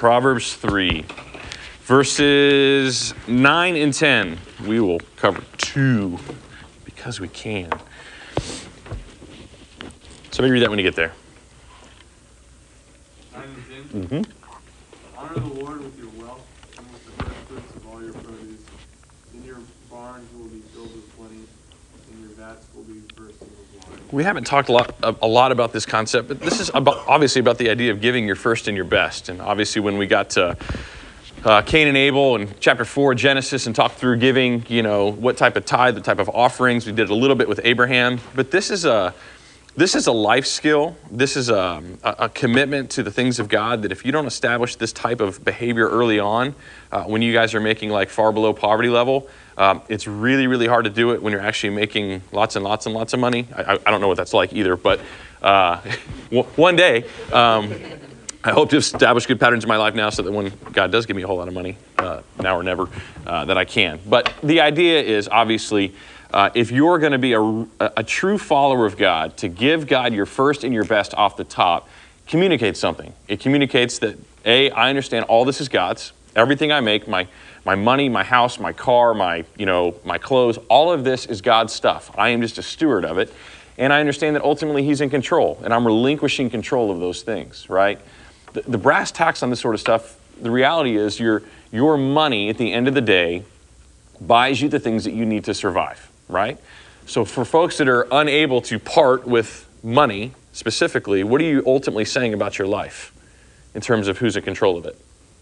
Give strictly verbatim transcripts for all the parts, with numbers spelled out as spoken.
Proverbs three, verses nine and ten. We will cover two because we can. Somebody read that when you get there. nine and ten? Mm-hmm. Honor the Lord with your wealth and with the first fruits of all your produce. In your barns will be filled with plenty, and your vats will be bursting with wine. We haven't talked a lot, a lot about this concept, but this is about, obviously about the idea of giving your first and your best. And obviously when we got to uh, Cain and Abel in chapter four, Genesis, and talked through giving, you know, what type of tithe, the type of offerings. We did a little bit with Abraham. But this is a, this is a life skill. This is a, a, a commitment to the things of God that if you don't establish this type of behavior early on, uh, when you guys are making like far below poverty level, Um, it's really, really hard to do it when you're actually making lots and lots and lots of money. I, I don't know what that's like either, but uh, one day, um, I hope to establish good patterns in my life now so that when God does give me a whole lot of money, uh, now or never, uh, that I can. But the idea is obviously, uh, if you're going to be a, a true follower of God, to give God your first and your best off the top, communicates something. It communicates that, A, I understand all this is God's. Everything I make, my My money, my house, my car, my, you know, my clothes, all of this is God's stuff. I am just a steward of it. And I understand that ultimately He's in control, and I'm relinquishing control of those things, right? The, the brass tacks on this sort of stuff, the reality is your, your money at the end of the day buys you the things that you need to survive, right? So for folks that are unable to part with money specifically, what are you ultimately saying about your life in terms of who's in control of it?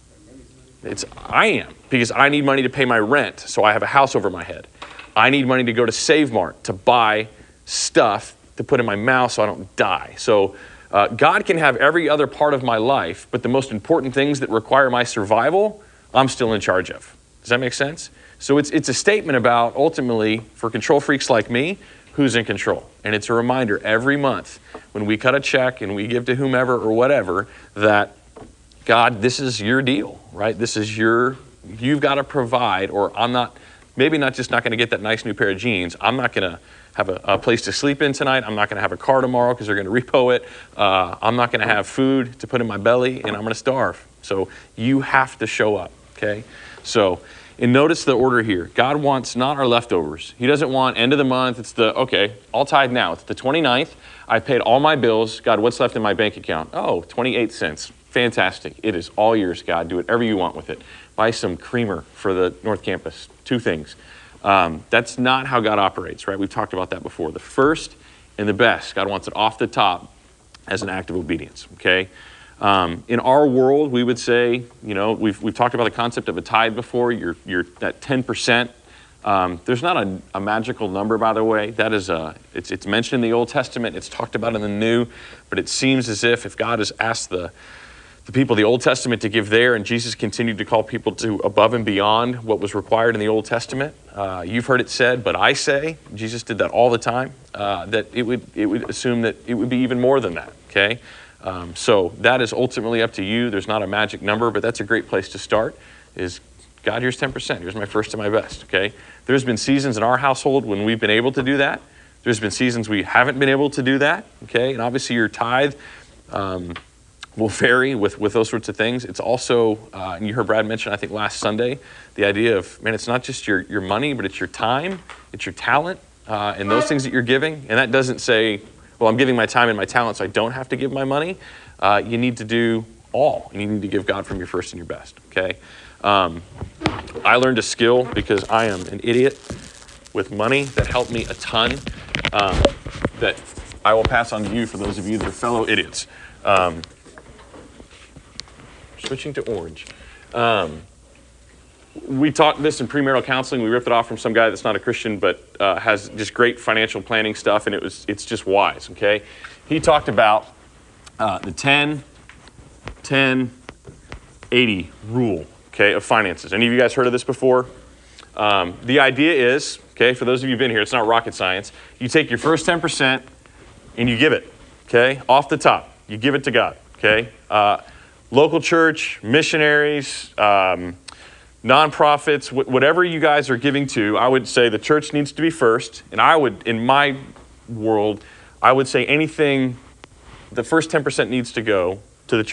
It's I am, because I need money to pay my rent, so I have a house over my head. I need money to go to Save Mart to buy stuff to put in my mouth so I don't die. So uh, God can have every other part of my life, but the most important things that require my survival, I'm still in charge of. Does that make sense? So it's it's a statement about, ultimately, for control freaks like me, who's in control. And it's a reminder every month when we cut a check and we give to whomever or whatever that, God, this is your deal, right? This is your, you've got to provide, or I'm not, maybe not just not going to get that nice new pair of jeans. I'm not going to have a, a place to sleep in tonight. I'm not going to have a car tomorrow because they're going to repo it. Uh, I'm not going to have food to put in my belly, and I'm going to starve. So you have to show up, okay? So, and notice the order here. God wants not our leftovers. He doesn't want end of the month. It's the, okay, I'll tithe now. It's the twenty-ninth. I paid all my bills. God, what's left in my bank account? Oh, twenty-eight cents. Fantastic. It is all yours, God. Do whatever you want with it. Buy some creamer for the North Campus. Two things. Um, that's not how God operates, right? We've talked about that before. The first and the best. God wants it off the top as an act of obedience, okay? Um, in our world, we would say, you know, we've we've talked about the concept of a tithe before. You're, you're that ten percent. Um, there's not a, a magical number, by the way. That is a, it's, it's mentioned in the Old Testament. It's talked about in the New. But it seems as if if God has asked the the people of the Old Testament to give there, and Jesus continued to call people to above and beyond what was required in the Old Testament. Uh, you've heard it said, but I say, Jesus did that all the time, uh, that it would it would assume that it would be even more than that, okay? Um, so that is ultimately up to you. There's not a magic number, but that's a great place to start, is, God, here's ten percent. Here's my first and my best, okay? There's been seasons in our household when we've been able to do that. There's been seasons we haven't been able to do that, okay? And obviously your tithe, um, will vary with, with those sorts of things. It's also, uh, and you heard Brad mention, I think last Sunday, the idea of, man, it's not just your, your money, but it's your time, it's your talent, uh, and those things that you're giving. And that doesn't say, well, I'm giving my time and my talent so I don't have to give my money. Uh, you need to do all. You need to give God from your first and your best, okay? Um, I learned a skill because I am an idiot with money that helped me a ton, um, that I will pass on to you for those of you that are fellow idiots. Um, Switching to orange. Um, we taught this in premarital counseling. We ripped it off from some guy that's not a Christian, but uh, has just great financial planning stuff, and it was it's just wise, okay? He talked about uh, the ten, ten, eighty rule, okay, of finances. Any of you guys heard of this before? Um, the idea is, okay, for those of you who've been here, it's not rocket science. You take your first ten percent and you give it, okay, off the top. You give it to God, okay? Uh, Local church, missionaries, um, nonprofits, wh- whatever you guys are giving to, I would say the church needs to be first. And I would, in my world, I would say anything, the first ten percent needs to go to the church.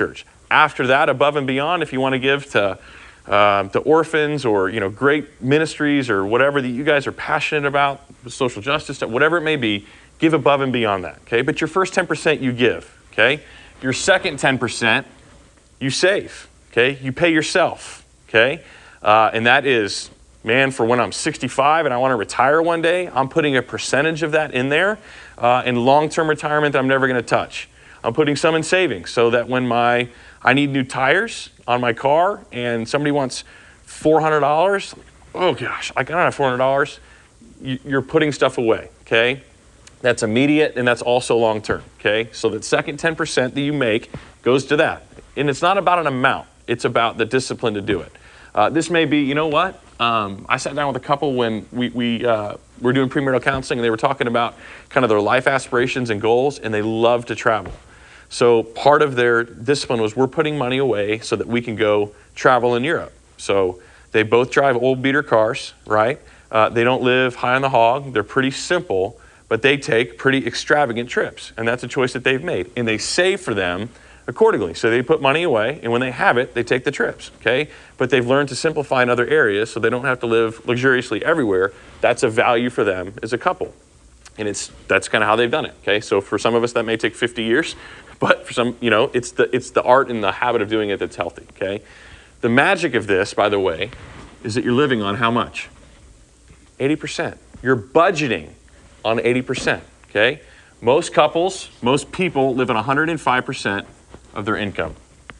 after that, above and beyond, if you want to give to uh, to orphans or you know great ministries or whatever that you guys are passionate about, social justice, whatever it may be, give above and beyond that. Okay, but your first ten percent you give. Okay, your second ten percent you save. Okay, you pay yourself. Okay, uh, and that is, man, for when I'm sixty-five and I want to retire one day, I'm putting a percentage of that in there uh, in long-term retirement that I'm never going to touch. I'm putting some in savings so that when my I need new tires on my car and somebody wants four hundred dollars, oh gosh, I don't have four hundred dollars. You're putting stuff away, okay? That's immediate and that's also long-term, okay? So that second ten percent that you make goes to that. And it's not about an amount. It's about the discipline to do it. Uh, this may be, you know what? Um, I sat down with a couple when we, we uh, were doing premarital counseling and they were talking about kind of their life aspirations and goals, and they love to travel. So part of their discipline was we're putting money away so that we can go travel in Europe. So they both drive old beater cars, right? Uh, they don't live high on the hog. They're pretty simple, but they take pretty extravagant trips. And that's a choice that they've made. And they save for them accordingly. So they put money away, and when they have it, they take the trips, okay? But they've learned to simplify in other areas so they don't have to live luxuriously everywhere. That's a value for them as a couple. And it's that's kind of how they've done it, okay? So for some of us, that may take fifty years. But for some, you know, it's the it's the art and the habit of doing it that's healthy, okay? The magic of this, by the way, is that you're living on how much? eighty percent. You're budgeting on eighty percent, okay? Most couples, most people live on one hundred five percent of their income.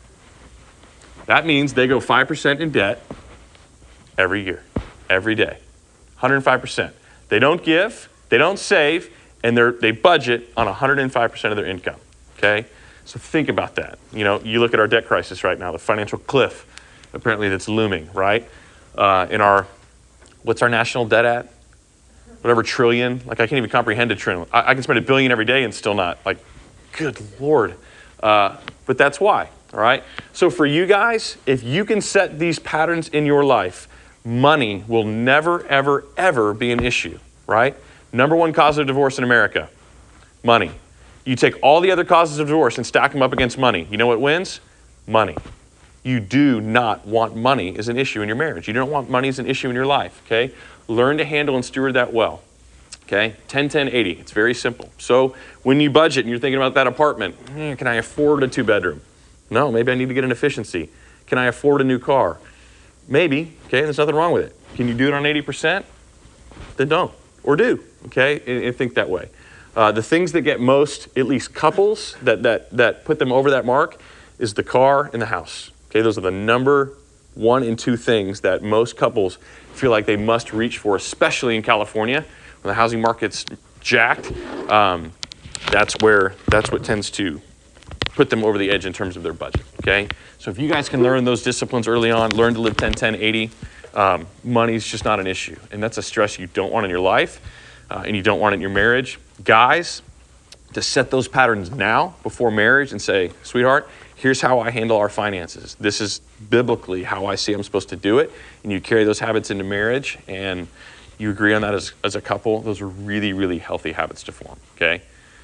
That means they go five percent in debt every year, every day. one hundred five percent. They don't give, they don't save, and they're, they budget on one hundred five percent of their income. Okay, so think about that. You know, you look at our debt crisis right now, the financial cliff, apparently that's looming, right? Uh, in our, what's our national debt at? Whatever trillion. Like I can't even comprehend a trillion. I, I can spend a billion every day and still not. Like, good Lord. Uh, but that's why. All right. So for you guys, if you can set these patterns in your life, money will never, ever, ever be an issue. Right? Number one cause of divorce in America, money. You take all the other causes of divorce and stack them up against money. You know what wins? Money. You do not want money as an issue in your marriage. You don't want money as an issue in your life, okay? Learn to handle and steward that well, okay? ten, ten, eighty. It's very simple. So when you budget and you're thinking about that apartment, eh, can I afford a two-bedroom? No, maybe I need to get an efficiency. Can I afford a new car? Maybe, okay? There's nothing wrong with it. Can you do it on eighty percent? Then don't, or do, okay? And, and think that way. Uh, the things that get most, at least couples, that, that, that put them over that mark is the car and the house. Okay, those are the number one and two things that most couples feel like they must reach for, especially in California, when the housing market's jacked. Um, that's where, that's what tends to put them over the edge in terms of their budget, okay? So if you guys can learn those disciplines early on, learn to live ten, ten, eighty, um, money's just not an issue. And that's a stress you don't want in your life, uh, and you don't want it in your marriage. Guys, to set those patterns now before marriage and say, sweetheart, here's how I handle our finances. This is biblically how I see I'm supposed to do it. And you carry those habits into marriage and you agree on that as, as a couple. Those are really, really healthy habits to form, okay?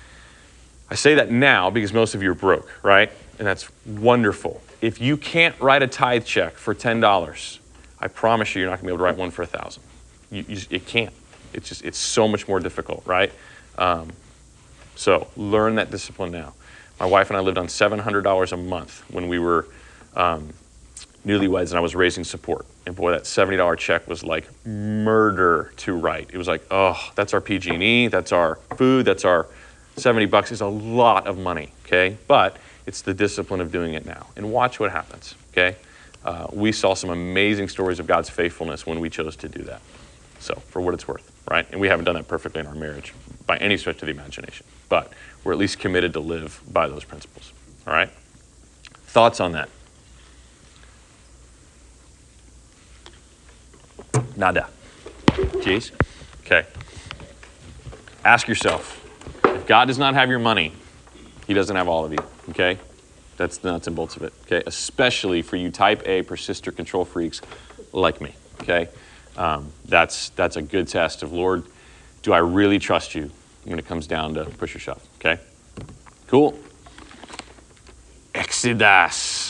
I say that now because most of you are broke, right? And that's wonderful. If you can't write a tithe check for ten dollars, I promise you you're not gonna be able to write one for a thousand. You, you, it can't. It's just, it's so much more difficult, right? Um, so learn that discipline now. My wife and I lived on seven hundred dollars a month when we were um, newlyweds and I was raising support. And boy, that seventy dollar check was like murder to write. It was like, oh, that's our P G and E, that's our food, that's our seventy bucks is a lot of money, okay? But it's the discipline of doing it now. And watch what happens, okay? Uh, we saw some amazing stories of God's faithfulness when we chose to do that. So for what it's worth, right? And we haven't done that perfectly in our marriage by any stretch of the imagination. But we're at least committed to live by those principles, all right? Thoughts on that? Nada. Jeez. Okay. Ask yourself, if God does not have your money, he doesn't have all of you, okay? That's the nuts and bolts of it, okay? Especially for you type A persistent control freaks like me, okay? Um, that's, that's a good test of, Lord, do I really trust you when it comes down to push or shove, okay? Cool. Excellent. Exodus.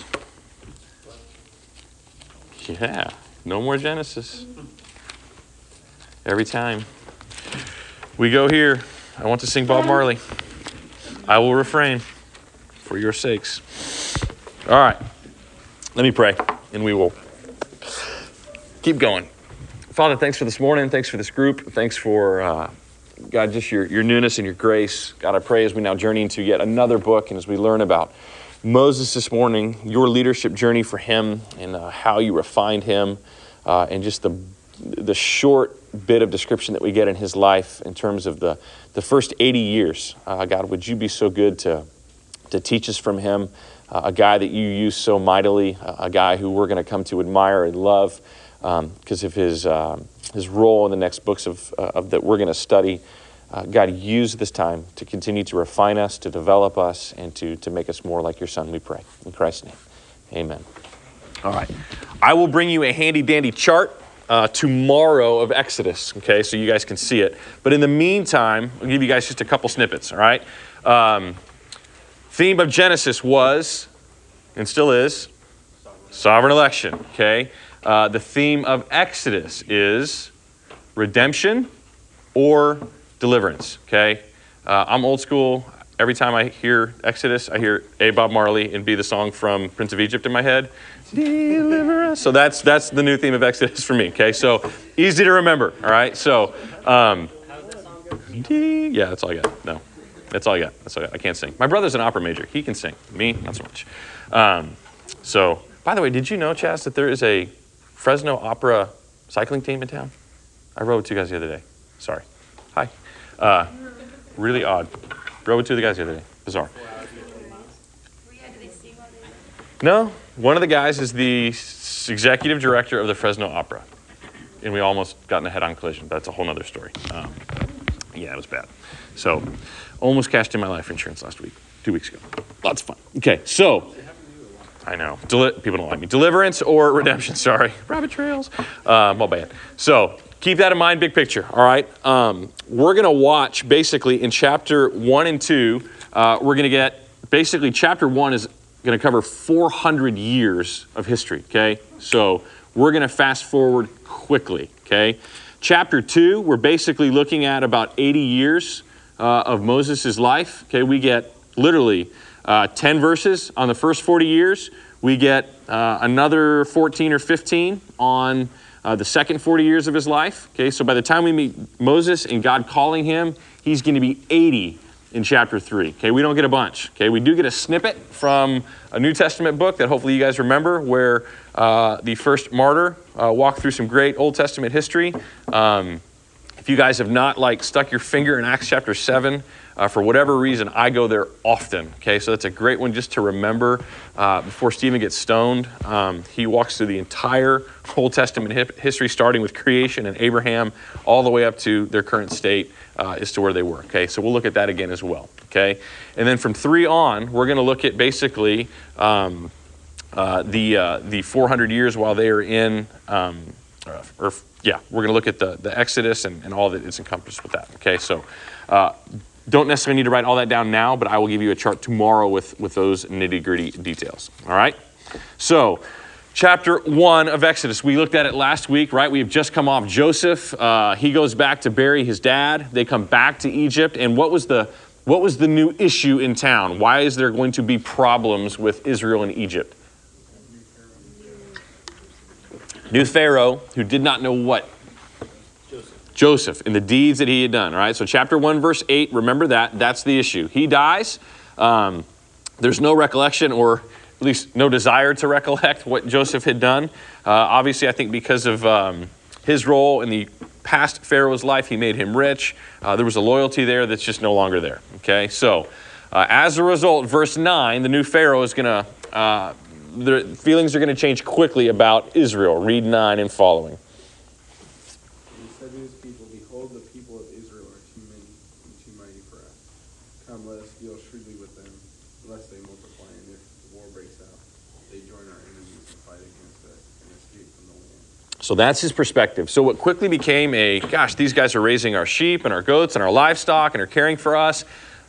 Yeah, no more Genesis. Every time we go here, I want to sing Bob Marley. I will refrain for your sakes. All right, let me pray, and we will keep going. Father, thanks for this morning. Thanks for this group. Thanks for, uh, God, just your, your newness and your grace. God, I pray as we now journey into yet another book, and as we learn about Moses this morning, your leadership journey for him, and uh, how you refined him, uh, and just the the short bit of description that we get in his life in terms of the, the first eighty years. Uh, God, would you be so good to, to teach us from him, uh, a guy that you use so mightily, uh, a guy who we're going to come to admire and love because um, of his uh, his role in the next books of, uh, of that we're going to study. Uh, God, use this time to continue to refine us, to develop us, and to, to make us more like your Son, we pray. In Christ's name, amen. All right. I will bring you a handy-dandy chart Uh, tomorrow of Exodus, okay, so you guys can see it. But in the meantime, I'll give you guys just a couple snippets, all right? Um, theme of Genesis was, and still is, sovereign election, okay? Uh, the theme of Exodus is redemption or deliverance, okay? Uh, I'm old school. Every time I hear Exodus, I hear A. Bob Marley and B, the song from Prince of Egypt in my head. Deliver us. So that's that's the new theme of Exodus for me, okay? So easy to remember, all right? So, um, yeah, that's all I got. No, that's all I got. That's all I got. I can't sing. My brother's an opera major. He can sing. Me, not so much. Um, so, by the way, did you know, Chaz, that there is a Fresno Opera cycling team in town? I rode with two guys the other day. Sorry. Hi. Uh, really odd. Rode with two of the guys the other day. Bizarre. No, one of the guys is the executive director of the Fresno Opera. And we almost got in a head-on collision. That's a whole other story. Um, yeah, it was bad. So, almost cashed in my life insurance last week, two weeks ago. Lots of fun. Okay, so, I know. Deli- people don't like me. Deliverance or redemption, sorry. Rabbit trails. Um, all bad. So, keep that in mind, big picture, all right? Um, we're going to watch, basically, in chapter one and two, uh, we're going to get, basically, chapter one is going to cover four hundred years of history, okay? So we're going to fast forward quickly, okay? Chapter two, we're basically looking at about eighty years uh, of Moses' life, okay? We get literally uh, ten verses on the first forty years. We get uh, another fourteen or fifteen on uh, the second forty years of his life, okay? So by the time we meet Moses and God calling him, he's going to be eighty in chapter three, okay? We don't get a bunch, okay? We do get a snippet from a New Testament book that hopefully you guys remember where uh, the first martyr uh, walked through some great Old Testament history. Um, if you guys have not like stuck your finger in Acts chapter seven, uh, for whatever reason, I go there often, okay? So that's a great one just to remember uh, before Stephen gets stoned. Um, he walks through the entire Old Testament hip- history, starting with creation and Abraham, all the way up to their current state uh, as to where they were, okay? So we'll look at that again as well, okay? And then from three on, we're going to look at basically um, uh, the uh, the four hundred years while they are in, um, or yeah, we're going to look at the, the Exodus and, and all that is encompassed with that, okay? So uh, don't necessarily need to write all that down now, but I will give you a chart tomorrow with, with those nitty-gritty details, all right? So, chapter one of Exodus. We looked at it last week, right? We have just come off Joseph. Uh, he goes back to bury his dad. They come back to Egypt. And what was the what was the new issue in town? Why is there going to be problems with Israel and Egypt? New Pharaoh, who did not know what? Joseph. Joseph, and the deeds that he had done, all right? So chapter one, verse eight, remember that. That's the issue. He dies. Um, there's no recollection or at least no desire to recollect what Joseph had done. Uh, obviously, I think because of um, his role in the past Pharaoh's life, he made him rich. Uh, there was a loyalty there that's just no longer there, okay? So uh, as a result, verse nine, the new Pharaoh is going to, uh, the feelings are going to change quickly about Israel. Read nine and following. He said to his people, behold, the people of Israel are too many and too mighty for us. Come, let us deal shrewdly with them, lest they multiply, and if war breaks out, they join our enemies and fight against us and escape from the land. So that's his perspective. So what quickly became a, gosh, these guys are raising our sheep and our goats and our livestock and are caring for us.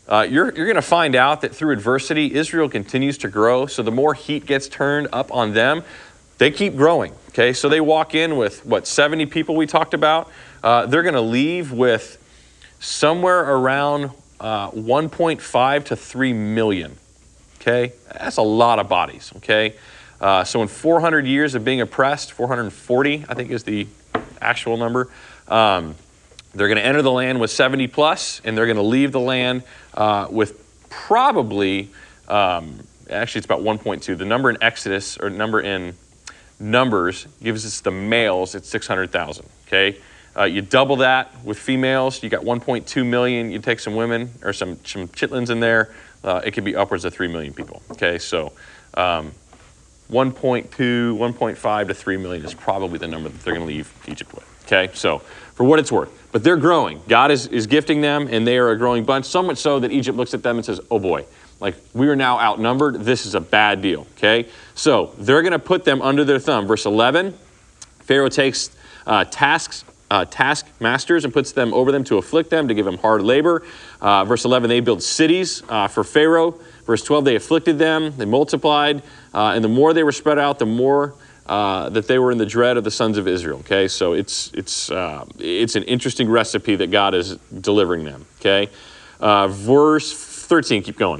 uh, you're, you're going to find out that through adversity, Israel continues to grow. So the more heat gets turned up on them, they keep growing. Okay, so they walk in with, what, seventy people we talked about. Uh, they're going to leave with somewhere around uh, one point five to three million. Okay, that's a lot of bodies. Okay, uh, so in four hundred years of being oppressed, four hundred forty, I think is the actual number, um, they're going to enter the land with seventy plus, and they're going to leave the land uh, with probably, um, actually it's about one point two. The number in Exodus, or number in Numbers, gives us the males at six hundred thousand, okay? Uh, you double that with females, you got one point two million. You take some women or some, some chitlins in there, uh, it could be upwards of three million people, okay? So um, one point two, one point five to three million is probably the number that they're going to leave Egypt with, okay? So for what it's worth. But they're growing. God is, is gifting them, and they are a growing bunch, so much so that Egypt looks at them and says, oh boy, like we are now outnumbered. This is a bad deal, okay? So they're going to put them under their thumb. Verse eleven, Pharaoh takes uh, tasks, uh, taskmasters and puts them over them to afflict them, to give them hard labor. Uh, verse eleven, they build cities uh, for Pharaoh. Verse twelve, they afflicted them, they multiplied, uh, and the more they were spread out, the more uh, that they were in the dread of the sons of Israel, okay? So it's, it's, uh, it's an interesting recipe that God is delivering them, okay? Uh, verse thirteen, keep going.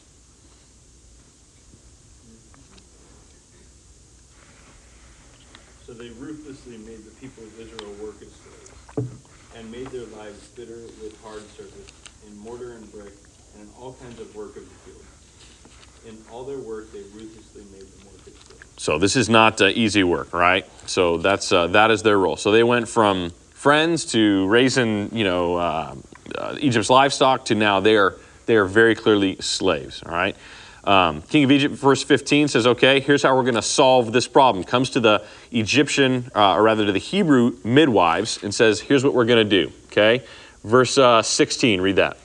So they ruthlessly made the people of Israel work as slaves, and made their lives bitter with hard service, in mortar and brick, and in all kinds of work of the field. In all their work, they ruthlessly made them work as slaves. So this is not uh, easy work, right? So that's uh, that is their role. So they went from friends to raising, you know, uh, uh, Egypt's livestock to now they are they are very clearly slaves. All right. Um, King of Egypt, verse fifteen says, okay, here's how we're going to solve this problem. Comes to the Egyptian, uh, or rather to the Hebrew midwives, and says, here's what we're going to do. Okay. Verse uh, sixteen, read that.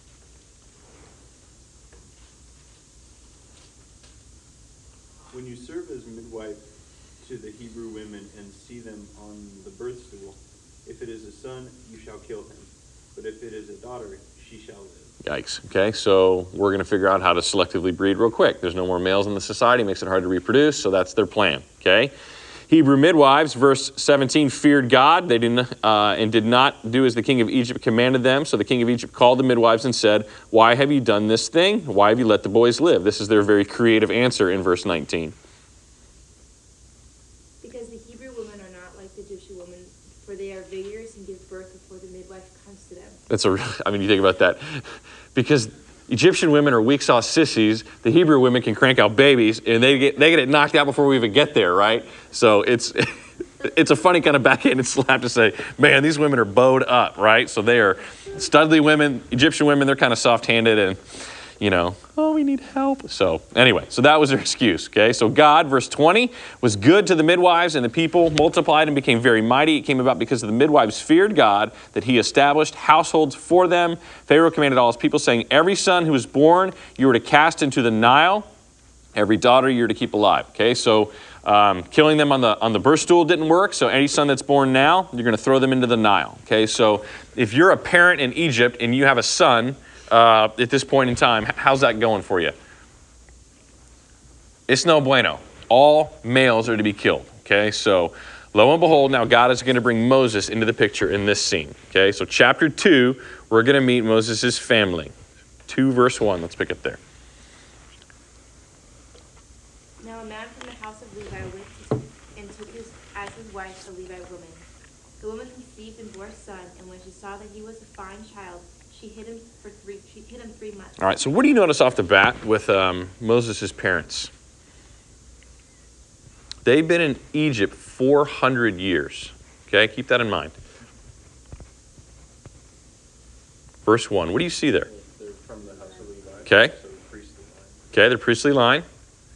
When you serve as midwife to the Hebrew women and see them on the birth stool, if it is a son, you shall kill him. But if it is a daughter, she shall live. Yikes. Okay, so we're going to figure out how to selectively breed real quick. There's no more males in the society, makes it hard to reproduce, so that's their plan. Okay. Hebrew midwives, verse seventeen, feared God. They didn't uh, and did not do as the king of Egypt commanded them. So the king of Egypt called the midwives and said, why have you done this thing? Why have you let the boys live? This is their very creative answer in verse nineteen. Because the Hebrew women are not like the Egyptian women, for they are vigorous and give birth before the midwife comes to them. That's a, I mean, you think about that. Because Egyptian women are weak sauce sissies, the Hebrew women can crank out babies, and they get they get it knocked out before we even get there, right? So it's it's a funny kind of backhanded slap to say, man, these women are bowed up, right? So they are studly women, Egyptian women, they're kind of soft-handed and, you know, oh, we need help. So anyway, so that was their excuse, okay? So God, verse twenty, was good to the midwives, and the people multiplied and became very mighty. It came about because the midwives feared God, that he established households for them. Pharaoh commanded all his people, saying, every son who was born you were to cast into the Nile, every daughter you were to keep alive, okay? So um, killing them on the, on the birth stool didn't work, so any son that's born now, you're going to throw them into the Nile, okay? So if you're a parent in Egypt and you have a son, Uh, at this point in time, how's that going for you? It's no bueno. All males are to be killed, okay? So lo and behold, now God is going to bring Moses into the picture in this scene, okay? So chapter two, we're going to meet Moses' family. two verse one, let's pick up there. Now a man from the house of Levi went and took his, as his wife a Levite woman. The woman conceived and bore a son, and when she saw that he was a fine child, she hid him for three. She hid him three months. All right. So what do you notice off the bat with um, Moses' parents? They've been in Egypt four hundred years. Okay, keep that in mind. Verse one. What do you see there? They're from the house of Levi. Okay. So the priestly line. Okay, the priestly line.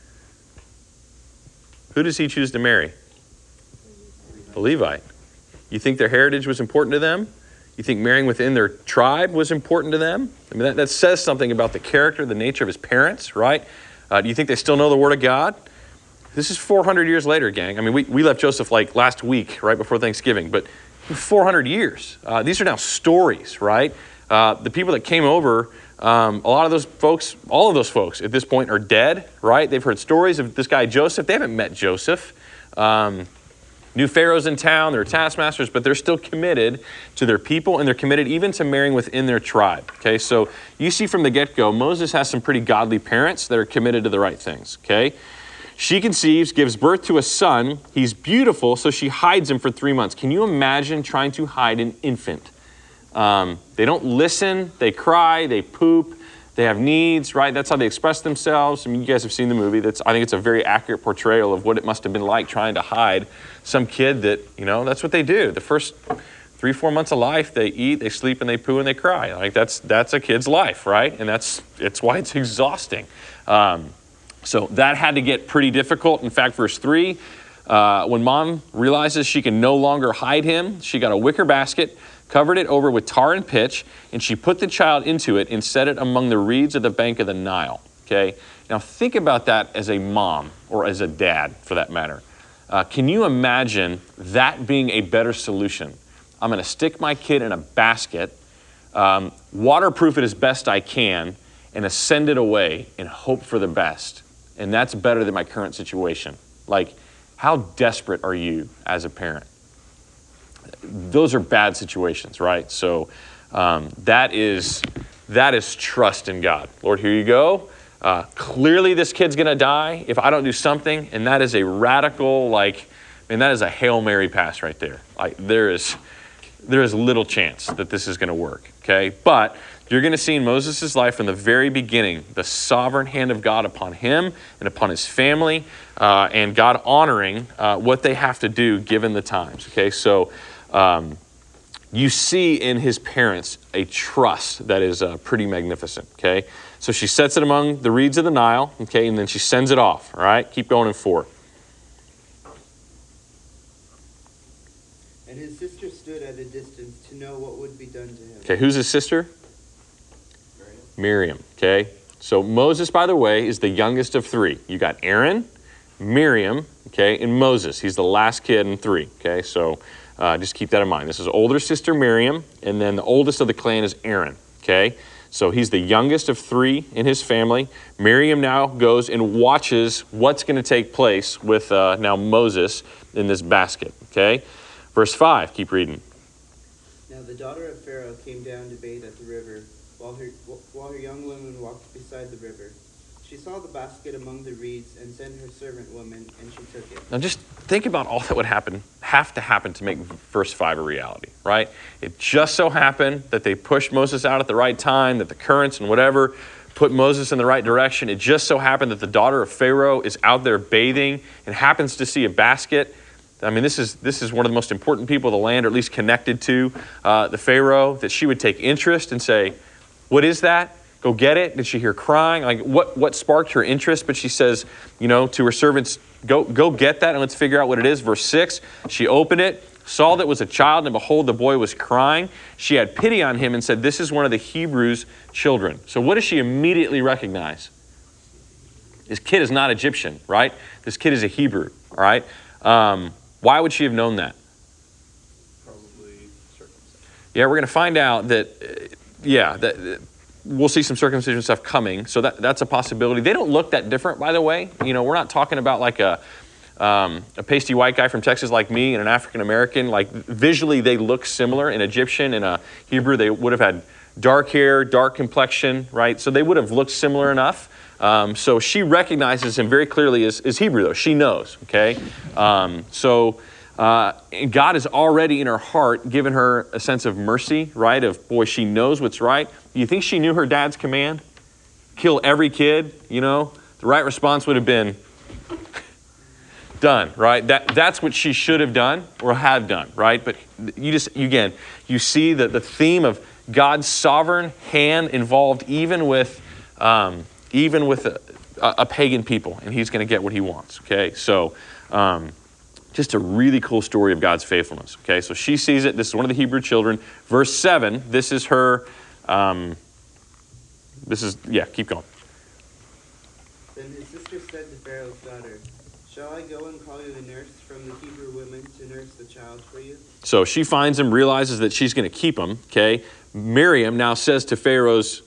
Who does he choose to marry? A Levite. You think their heritage was important to them? You think marrying within their tribe was important to them? I mean, that, that says something about the character, the nature of his parents, right? Uh, do you think they still know the Word of God? This is four hundred years later, gang. I mean, we, we left Joseph like last week, right before Thanksgiving, but four hundred years. Uh, these are now stories, right? Uh, the people that came over Um, a lot of those folks, all of those folks at this point are dead, right? They've heard stories of this guy Joseph. They haven't met Joseph. Um, new pharaohs in town, they're taskmasters, but they're still committed to their people, and they're committed even to marrying within their tribe. Okay, so you see from the get-go, Moses has some pretty godly parents that are committed to the right things. Okay, she conceives, gives birth to a son. He's beautiful, so she hides him for three months. Can you imagine trying to hide an infant? Um, they don't listen, they cry, they poop, they have needs, right? That's how they express themselves. I mean, you guys have seen the movie. That's, I think it's a very accurate portrayal of what it must have been like trying to hide some kid that, you know, that's what they do. The first three, four months of life, they eat, they sleep, and they poo, and they cry. Like, that's that's a kid's life, right? And that's it's why it's exhausting. Um, so that had to get pretty difficult. In fact, verse three, uh, when mom realizes she can no longer hide him, she got a wicker basket, covered it over with tar and pitch, and she put the child into it and set it among the reeds of the bank of the Nile. Okay? Now think about that as a mom, or as a dad for that matter. Uh, can you imagine that being a better solution? I'm going to stick my kid in a basket, um, waterproof it as best I can, and send it away and hope for the best. And that's better than my current situation. Like, how desperate are you as a parent? Those are bad situations, right? So um, that is that is trust in God. Lord, here you go. Uh, clearly this kid's going to die if I don't do something, and that is a radical, like, I mean, that is a Hail Mary pass right there. Like, there is there is little chance that this is going to work, okay? But you're going to see in Moses' life from the very beginning the sovereign hand of God upon him and upon his family, uh, and God honoring uh, what they have to do given the times, okay? So Um, you see in his parents a trust that is uh, pretty magnificent, okay? So she sets it among the reeds of the Nile, okay, and then she sends it off, all right? Keep going in four. And his sister stood at a distance to know what would be done to him. Okay, who's his sister? Miriam. Miriam, okay? So Moses, by the way, is the youngest of three. You got Aaron, Miriam, okay, and Moses. He's the last kid in three, okay? So Uh, just keep that in mind. This is older sister Miriam, and then the oldest of the clan is Aaron, okay? So he's the youngest of three in his family. Miriam now goes and watches what's going to take place with uh, now Moses in this basket, okay? Verse five, keep reading. Now the daughter of Pharaoh came down to bathe at the river, while her, while her young women walked beside the river. She saw the basket among the reeds and sent her servant woman, and she took it. Now just think about all that would happen, have to happen to make verse five a reality, right? It just so happened that they pushed Moses out at the right time, that the currents and whatever put Moses in the right direction. It just so happened that the daughter of Pharaoh is out there bathing and happens to see a basket. I mean, this is this is one of the most important people of the land, or at least connected to uh, the Pharaoh, that she would take interest and say, what is that? Go get it. Did she hear crying? Like, what, what sparked her interest? But she says, you know, to her servants, go, go get that and let's figure out what it is. Verse six, she opened it, saw that it was a child, and behold, the boy was crying. She had pity on him and said, this is one of the Hebrews' children. So what does she immediately recognize? This kid is not Egyptian, right? This kid is a Hebrew, all right? Um, why would she have known that? Probably circumcision. Yeah, we're going to find out that, uh, yeah, that... Uh, we'll see some circumcision stuff coming, so that, that's a possibility. They don't look that different, by the way. You know, we're not talking about like a um, a pasty white guy from Texas like me and an African American. Like, visually, they look similar. An Egyptian and a Hebrew, they would have had dark hair, dark complexion, right? So they would have looked similar enough. Um, so she recognizes him very clearly as, as Hebrew, though. She knows, okay? Um, so uh, God has already in her heart given her a sense of mercy, right? Of, boy, she knows what's right. You think she knew her dad's command? Kill every kid, you know? The right response would have been done, right? That, that's what she should have done or have done, right? But you just, again, you see that the theme of God's sovereign hand involved even with um, even with a, a pagan people, and he's going to get what he wants, okay? So um, just a really cool story of God's faithfulness, okay? So she sees it. This is one of the Hebrew children. Verse seven, this is her... Um, this is, yeah, keep going. Then his sister said to Pharaoh's daughter, shall I go and call you a nurse from the Hebrew women to nurse the child for you? So she finds him, realizes that she's going to keep him, okay? Miriam now says to Pharaoh's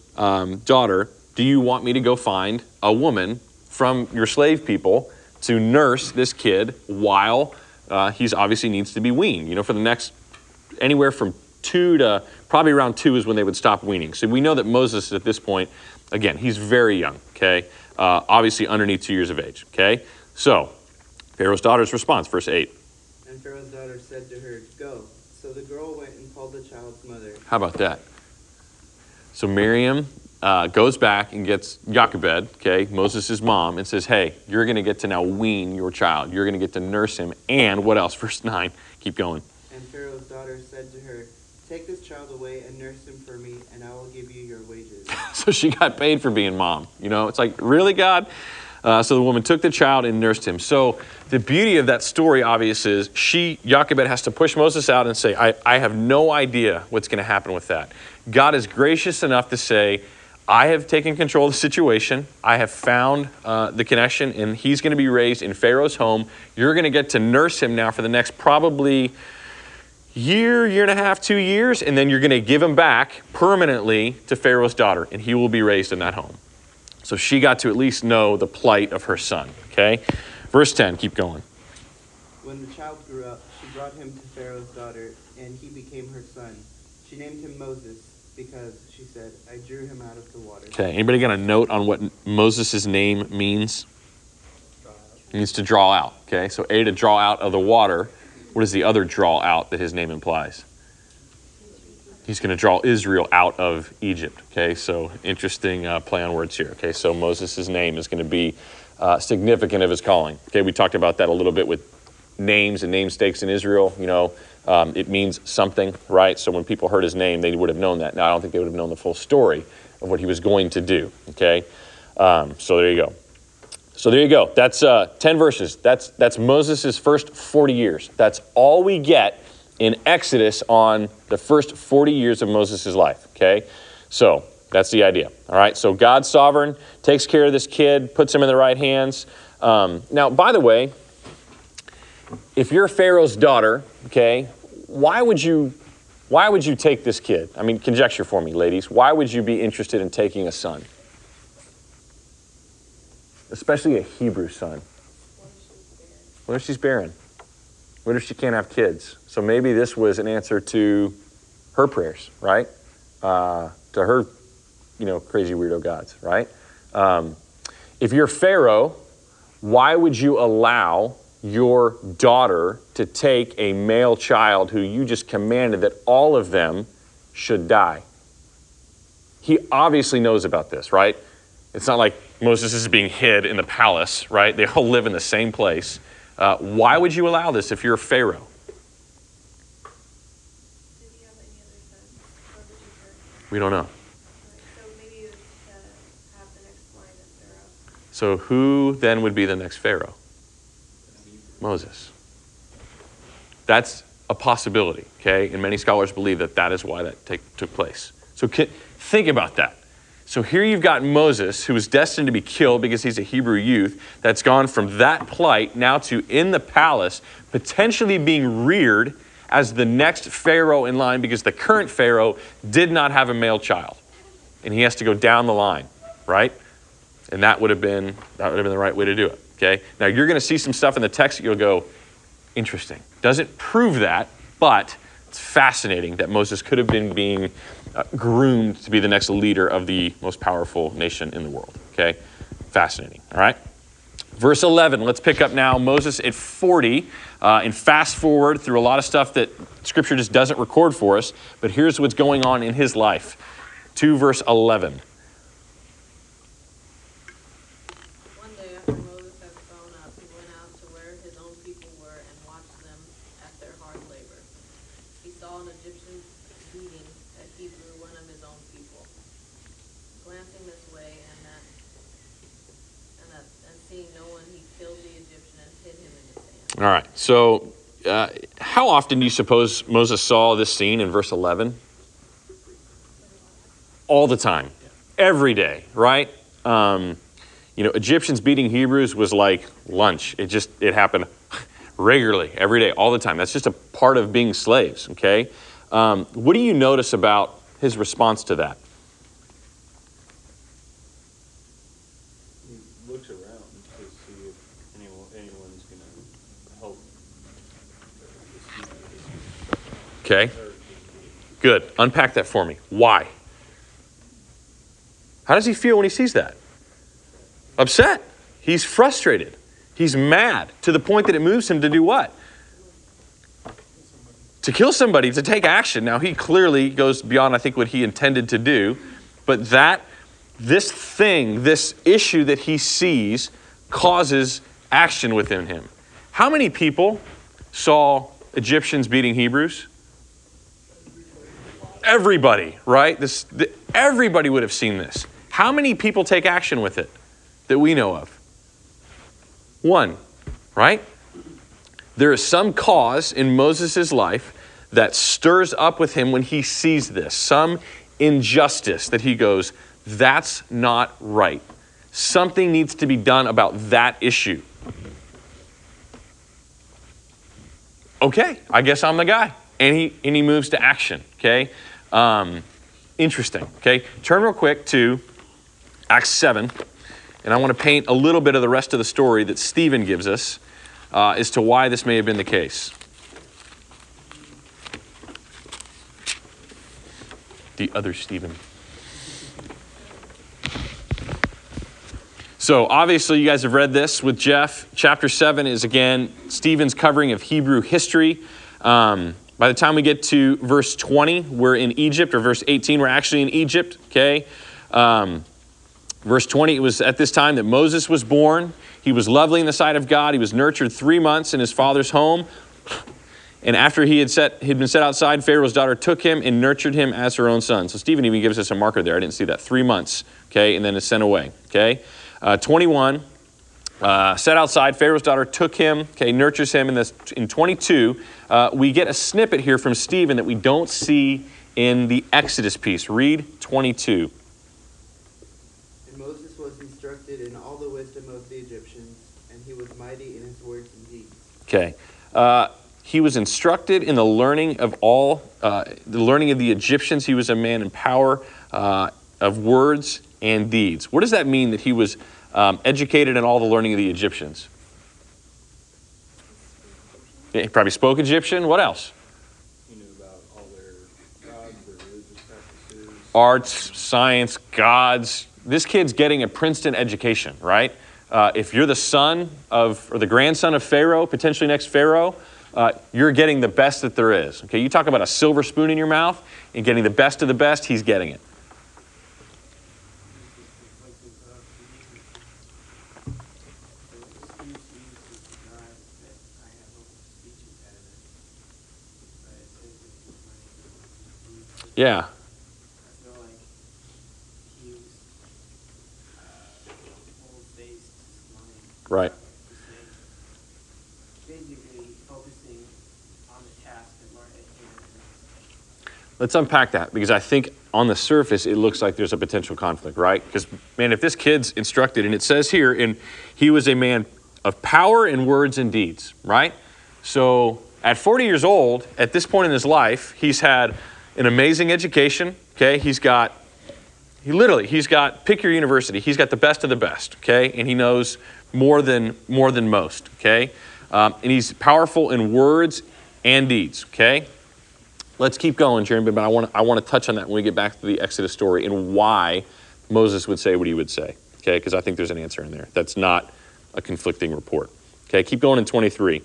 um, daughter, do you want me to go find a woman from your slave people to nurse this kid while uh, he's obviously needs to be weaned? You know, for the next, anywhere from two to, probably around two is when they would stop weaning. So we know that Moses at this point, again, he's very young, okay? Uh, obviously underneath two years of age, okay? So, Pharaoh's daughter's response, verse eight. And Pharaoh's daughter said to her, Go. So the girl went and called the child's mother. How about that? So Miriam uh, goes back and gets Jochebed, okay, Moses' mom, and says, hey, you're going to get to now wean your child. You're going to get to nurse him. And what else? Verse nine. Keep going. And Pharaoh's daughter said to her, Take this child away and nurse him for me, and I will give you your wages. So she got paid for being mom. You know, it's like, really, God? Uh, so the woman took the child and nursed him. So the beauty of that story, obviously, is she, Jochebed, has to push Moses out and say, I, I have no idea what's going to happen with that. God is gracious enough to say, I have taken control of the situation. I have found uh, the connection, and he's going to be raised in Pharaoh's home. You're going to get to nurse him now for the next probably year, year and a half, two years, and then you're going to give him back permanently to Pharaoh's daughter, and he will be raised in that home. So she got to at least know the plight of her son, okay? Verse ten, keep going. When the child grew up, she brought him to Pharaoh's daughter, and he became her son. She named him Moses because, she said, I drew him out of the water. Okay, anybody got a note on what Moses' name means? It means to draw out, okay? So A, to draw out of the water. What is the other draw out that his name implies? He's going to draw Israel out of Egypt, okay? So interesting uh, play on words here, okay? So Moses' name is going to be uh, significant of his calling. Okay, we talked about that a little bit with names and namesakes in Israel. You know, um, it means something, right? So when people heard his name, they would have known that. Now, I don't think they would have known the full story of what he was going to do, okay? Um, so there you go. So there you go. That's uh, ten verses. That's, that's Moses' first forty years. That's all we get in Exodus on the first forty years of Moses' life, okay? So that's the idea, all right? So God's sovereign, takes care of this kid, puts him in the right hands. Um, now, by the way, if you're Pharaoh's daughter, okay, why would you, why would you take this kid? I mean, conjecture for me, ladies. Why would you be interested in taking a son? Especially a Hebrew son. What if she's barren? What if she can't have kids? So maybe this was an answer to her prayers, right? Uh, to her, you know, crazy weirdo gods, right? Um, if you're Pharaoh, why would you allow your daughter to take a male child who you just commanded that all of them should die? He obviously knows about this, right? It's not like Moses is being hid in the palace, right? They all live in the same place. Uh, why would you allow this if you're a Pharaoh? Did he have any other sons? Or did you hear? We don't know. So maybe it was to have the next line of Pharaoh. So who then would be the next Pharaoh? Moses. That's a possibility, okay? And many scholars believe that that is why that take, took place. So think about that. So here you've got Moses, who was destined to be killed because he's a Hebrew youth, that's gone from that plight now to in the palace, potentially being reared as the next Pharaoh in line because the current Pharaoh did not have a male child. And he has to go down the line, right? And that would have been, that would have been the right way to do it, okay? Now you're going to see some stuff in the text that you'll go, interesting. Doesn't prove that, but it's fascinating that Moses could have been being uh, groomed to be the next leader of the most powerful nation in the world, okay? Fascinating, all right? Verse eleven, let's pick up now Moses at forty uh, and fast forward through a lot of stuff that Scripture just doesn't record for us, but here's what's going on in his life. To verse eleven. One day after Moses had grown up, he went out to where his own people were and watched them at their hard labor. He saw an Egyptian beating a Hebrew, one of his own people. Glancing this way and that, and that, and seeing no one, he killed the Egyptian and hid him in his hand. All right, so uh, how often do you suppose Moses saw this scene in verse eleven? All the time, every day, right? Um, you know, Egyptians beating Hebrews was like lunch. It just, it happened regularly, every day, all the time. That's just a part of being slaves, okay? Um, what do you notice about his response to that? Okay. Good. Unpack that for me. Why? How does he feel when he sees that? Upset. He's frustrated. He's mad to the point that it moves him to do what? To kill somebody, to take action. Now, he clearly goes beyond, I think, what he intended to do. But that, this thing, this issue that he sees causes action within him. How many people saw Egyptians beating Hebrews? Everybody, right? This, the, everybody would have seen this. How many people take action with it that we know of? One, right? There is some cause in Moses' life that stirs up with him when he sees this. Some injustice that he goes, that's not right. Something needs to be done about that issue. Okay, I guess I'm the guy. And he, and he moves to action, okay? Um, interesting, okay? Turn real quick to Acts seven. And I want to paint a little bit of the rest of the story that Stephen gives us uh, as to why this may have been the case. The other Stephen. So obviously you guys have read this with Jeff. Chapter seven is, again, Stephen's covering of Hebrew history. Um, by the time we get to verse twenty, we're in Egypt, or verse eighteen, we're actually in Egypt, okay? Um, Verse twenty, it was at this time that Moses was born. He was lovely in the sight of God. He was nurtured three months in his father's home. And after he had set, he'd been set outside, Pharaoh's daughter took him and nurtured him as her own son. So Stephen even gives us a marker there. I didn't see that. Three months, okay, and then is sent away, okay? Uh, twenty-one, uh, set outside, Pharaoh's daughter took him, okay, nurtures him. In, this, in twenty-two, uh, we get a snippet here from Stephen that we don't see in the Exodus piece. Read twenty-two. In all the wisdom of the Egyptians, and he was mighty in his words and deeds. Okay. Uh, he was instructed in the learning of all, uh, the learning of the Egyptians. He was a man in power uh, of words and deeds. What does that mean that he was um, educated in all the learning of the Egyptians? He probably spoke Egyptian. What else? He knew about all their gods, their religious practices. Arts, science, gods. This kid's getting a Princeton education, right? Uh, if you're the son of, or the grandson of Pharaoh, potentially next Pharaoh, uh, you're getting the best that there is. Okay, you talk about a silver spoon in your mouth and getting the best of the best, he's getting it. Yeah. Right. Basically focusing on the task and more educated. Let's unpack that, because I think on the surface it looks like there's a potential conflict, right? Because, man, if this kid's instructed, and it says here, and he was a man of power in words and deeds, right? So at forty years old, at this point in his life, he's had an amazing education, okay? He's got, he literally, he's got, pick your university, he's got the best of the best, okay? And he knows more than more than most, okay? Um, and he's powerful in words and deeds, okay? Let's keep going, Jeremy, but I want to I want to touch on that when we get back to the Exodus story and why Moses would say what he would say, okay? Because I think there's an answer in there. That's not a conflicting report. Okay, keep going in twenty-three.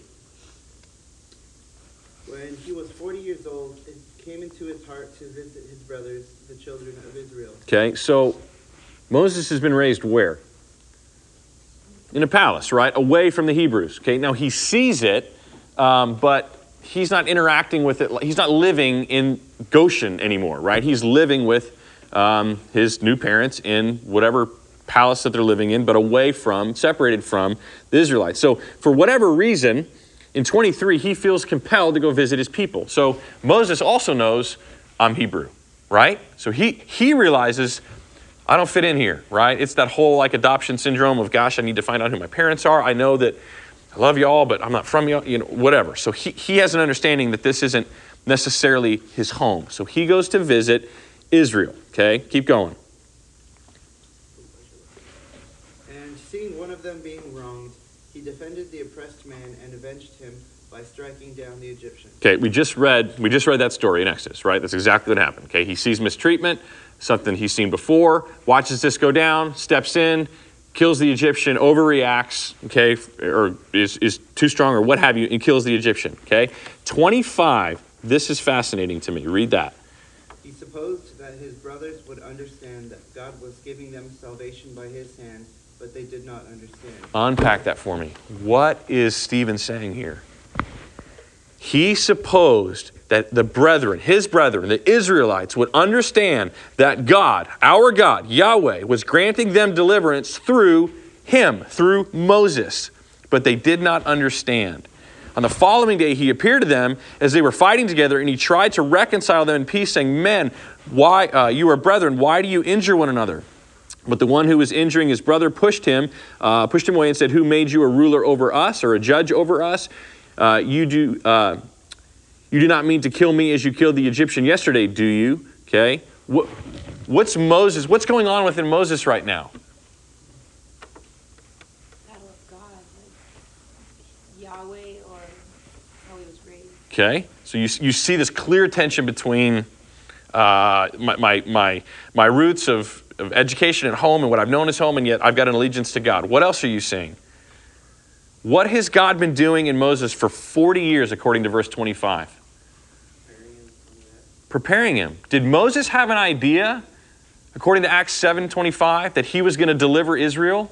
When he was forty years old, it came into his heart to visit his brothers, the children of Israel. Okay, so Moses has been raised where? In a palace, right? Away from the Hebrews. Okay, now he sees it, um, but he's not interacting with it. He's not living in Goshen anymore, right? He's living with um, his new parents in whatever palace that they're living in, but away from, separated from the Israelites. So for whatever reason, in twenty-three, he feels compelled to go visit his people. So Moses also knows I'm Hebrew, right? So he he realizes I don't fit in here, right? It's that whole like adoption syndrome of, gosh, I need to find out who my parents are. I know that I love y'all, but I'm not from y'all, you know, whatever. So he, he has an understanding that this isn't necessarily his home. So he goes to visit Israel, okay? Keep going. And seeing one of them being wronged, he defended the oppressed man and avenged him by striking down the Egyptian. Okay, we just read we just read that story in Exodus, right? That's exactly what happened. Okay, he sees mistreatment, something he's seen before, watches this go down, steps in, kills the Egyptian, overreacts, okay, or is, is too strong or what have you, and kills the Egyptian, okay? twenty-five, this is fascinating to me. Read that. He supposed that his brothers would understand that God was giving them salvation by his hand, but they did not understand. Unpack that for me. What is Stephen saying here? He supposed that the brethren, his brethren, the Israelites, would understand that God, our God, Yahweh, was granting them deliverance through him, through Moses. But they did not understand. On the following day, he appeared to them as they were fighting together, and he tried to reconcile them in peace, saying, Men, why, uh, you are brethren, why do you injure one another? But the one who was injuring his brother pushed him, uh, pushed him away and said, Who made you a ruler over us or a judge over us? Uh, you do uh, you do not mean to kill me as you killed the Egyptian yesterday, do you? Okay. What, what's Moses? What's going on within Moses right now? Battle of God, like Yahweh or how he was raised. Okay. So you you see this clear tension between uh, my, my my my roots of, of education at home and what I've known as home, and yet I've got an allegiance to God. What else are you seeing? What has God been doing in Moses for forty years, according to verse twenty-five? Preparing him. Did Moses have an idea, according to Acts seven twenty-five, that he was going to deliver Israel?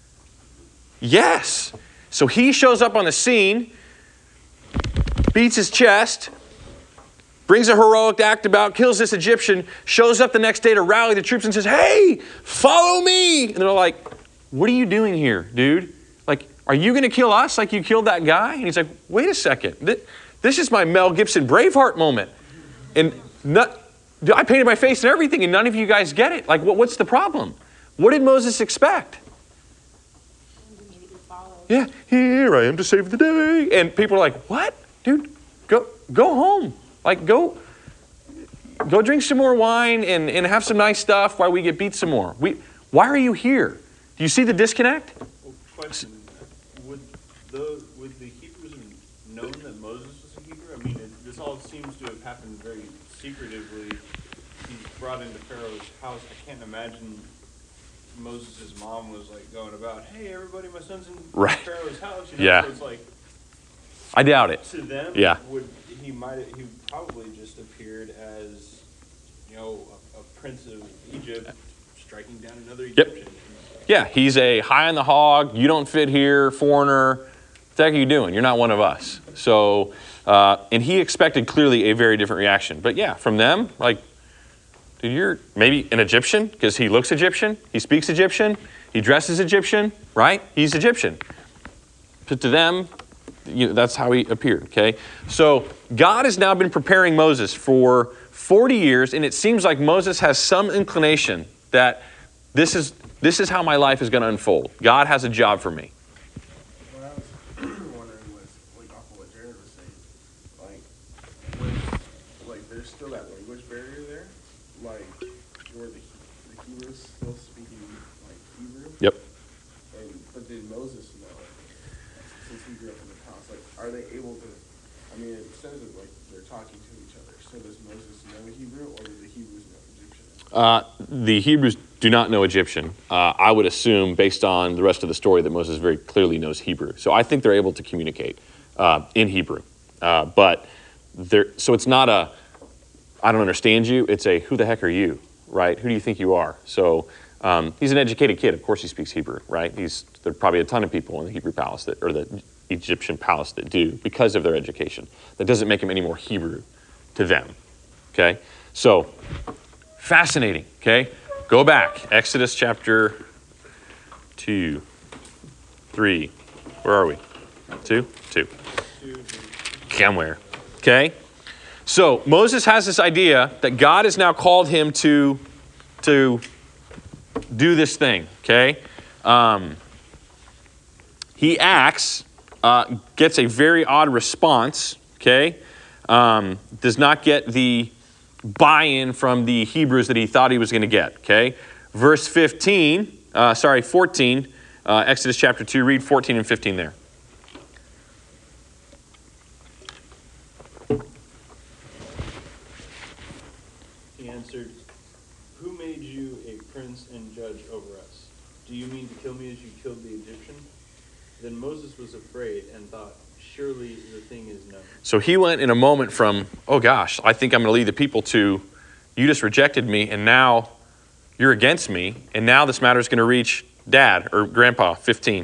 Yes. So he shows up on the scene, beats his chest, brings a heroic act about, kills this Egyptian, shows up the next day to rally the troops and says, Hey, follow me. And they're like, What are you doing here, dude? Like, are you going to kill us like you killed that guy? And he's like, wait a second. This is my Mel Gibson Braveheart moment. And not, I painted my face and everything, and none of you guys get it. Like, what, what's the problem? What did Moses expect? Yeah, here I am to save the day. And people are like, what? Dude, go go home. Like, go go drink some more wine and, and have some nice stuff while we get beat some more. We, why are you here? Do you see the disconnect? Well, question. Would the would the Hebrews have known that Moses was a Hebrew? I mean, it, this all seems to have happened very secretively. He's brought into Pharaoh's house. I can't imagine Moses' mom was like going about, hey, everybody, my son's in right. Pharaoh's house. You know? Yeah. So it's like, I doubt it. to them, yeah. would he might he probably just appeared as, you know, a, a prince of Egypt striking down another Egyptian. Yep. Yeah, he's a high on the hog, you don't fit here, foreigner. What the heck are you doing? You're not one of us. So, uh, and he expected clearly a very different reaction. But yeah, from them, like, dude, you're maybe an Egyptian because he looks Egyptian, he speaks Egyptian, he dresses Egyptian, right? He's Egyptian. But to them, you know, that's how he appeared, okay? So God has now been preparing Moses for forty years, and it seems like Moses has some inclination that this is this is how my life is going to unfold. God has a job for me. What I was wondering was, like, off of what Jared was saying, like, with, like, there's still that language barrier there, like, where the, the Hebrews still speaking, like, Hebrew. Yep. And, but did Moses know it? Since he grew up in the house, like, are they able to, I mean, it says that, like, they're talking to each other. So does Moses know Hebrew, or do the Hebrews know Egyptian? Uh, the Hebrews do not know Egyptian. Uh, I would assume, based on the rest of the story, that Moses very clearly knows Hebrew. So I think they're able to communicate uh, in Hebrew. Uh, but there, so it's not a, I don't understand you. It's a, who the heck are you, right? Who do you think you are? So um, he's an educated kid. Of course he speaks Hebrew, right? He's, there are probably a ton of people in the Hebrew palace that, or the Egyptian palace that do because of their education. That doesn't make him any more Hebrew to them, okay? So fascinating, okay? Go back, Exodus chapter two, three. Where are we? Two? Two. Somewhere, okay? So Moses has this idea that God has now called him to, to do this thing, okay? Um, he acts, uh, gets a very odd response, okay? Um, does not get the buy-in from the Hebrews that he thought he was going to get, okay? Verse fifteen, uh, sorry, fourteen, uh, Exodus chapter two, read fourteen and fifteen there. answered, "Who made you a prince and judge over us? Do you mean to kill me as you killed the Egyptian?" Then Moses was afraid and thought, "Surely the thing is known." So he went in a moment from, oh gosh, I think I'm going to lead the people, to, you just rejected me and now you're against me. And now this matter is going to reach dad or grandpa, fifteen.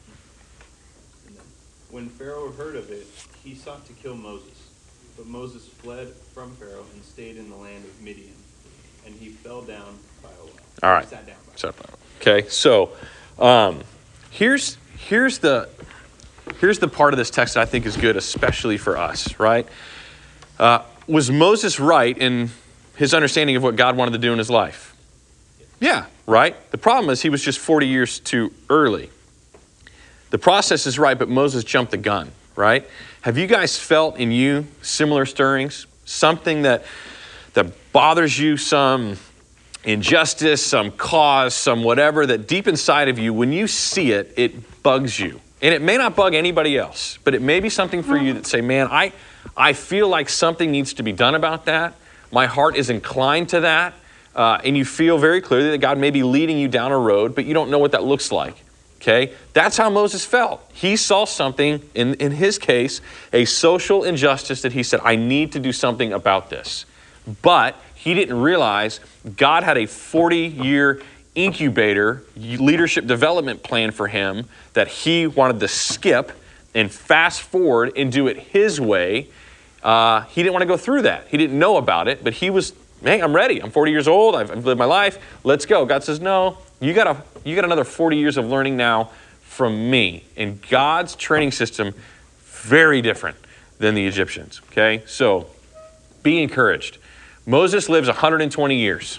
When Pharaoh heard of it, he sought to kill Moses. But Moses fled from Pharaoh and stayed in the land of Midian. And he fell down by a well. All right. He sat down by a So, okay, so um, here's here's the here's the part of this text that I think is good, especially for us, right? Uh, was Moses right in his understanding of what God wanted to do in his life? Yeah, right? The problem is he was just forty years too early. The process is right, but Moses jumped the gun, right? Have you guys felt in you similar stirrings? Something that that bothers you, some injustice, some cause, some whatever, that deep inside of you, when you see it, it bugs you. And it may not bug anybody else, but it may be something for you that say, man, I, I feel like something needs to be done about that. My heart is inclined to that. Uh, and you feel very clearly that God may be leading you down a road, but you don't know what that looks like. Okay? That's how Moses felt. He saw something, in, in his case, a social injustice that he said, I need to do something about this. But he didn't realize God had a forty-year incubator leadership development plan for him that he wanted to skip and fast forward and do it his way. Uh, he didn't want to go through that. He didn't know about it, but he was, hey, I'm ready. I'm forty years old. I've, I've lived my life. Let's go. God says, no, you got a, you got another forty years of learning now from me. And God's training system, very different than the Egyptians. Okay, so be encouraged. Moses lives one hundred twenty years.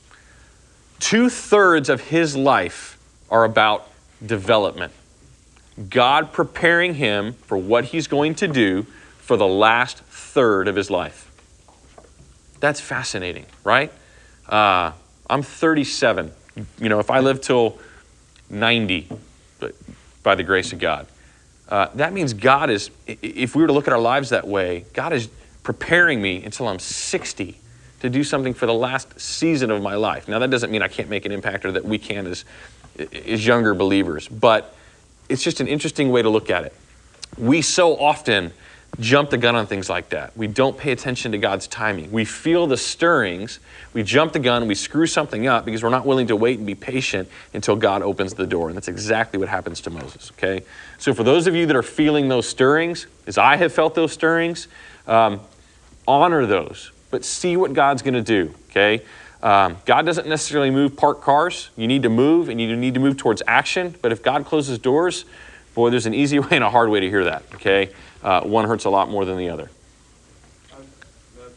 Two-thirds of his life are about development. God preparing him for what he's going to do for the last third of his life. That's fascinating, right? Uh, I'm thirty-seven. You know, if I live till ninety, but by the grace of God, uh, that means God is, if we were to look at our lives that way, God is preparing me until I'm sixty to do something for the last season of my life. Now, that doesn't mean I can't make an impact or that we can as, as younger believers, but it's just an interesting way to look at it. We so often jump the gun on things like that. We don't pay attention to God's timing. We feel the stirrings, we jump the gun, we screw something up because we're not willing to wait and be patient until God opens the door. And that's exactly what happens to Moses, okay? So for those of you that are feeling those stirrings, as I have felt those stirrings, um, honor those, but see what God's going to do, okay? Um, God doesn't necessarily move parked cars. You need to move, and you need to move towards action. But if God closes doors, boy, there's an easy way and a hard way to hear that, okay? Uh, one hurts a lot more than the other. I've, that's,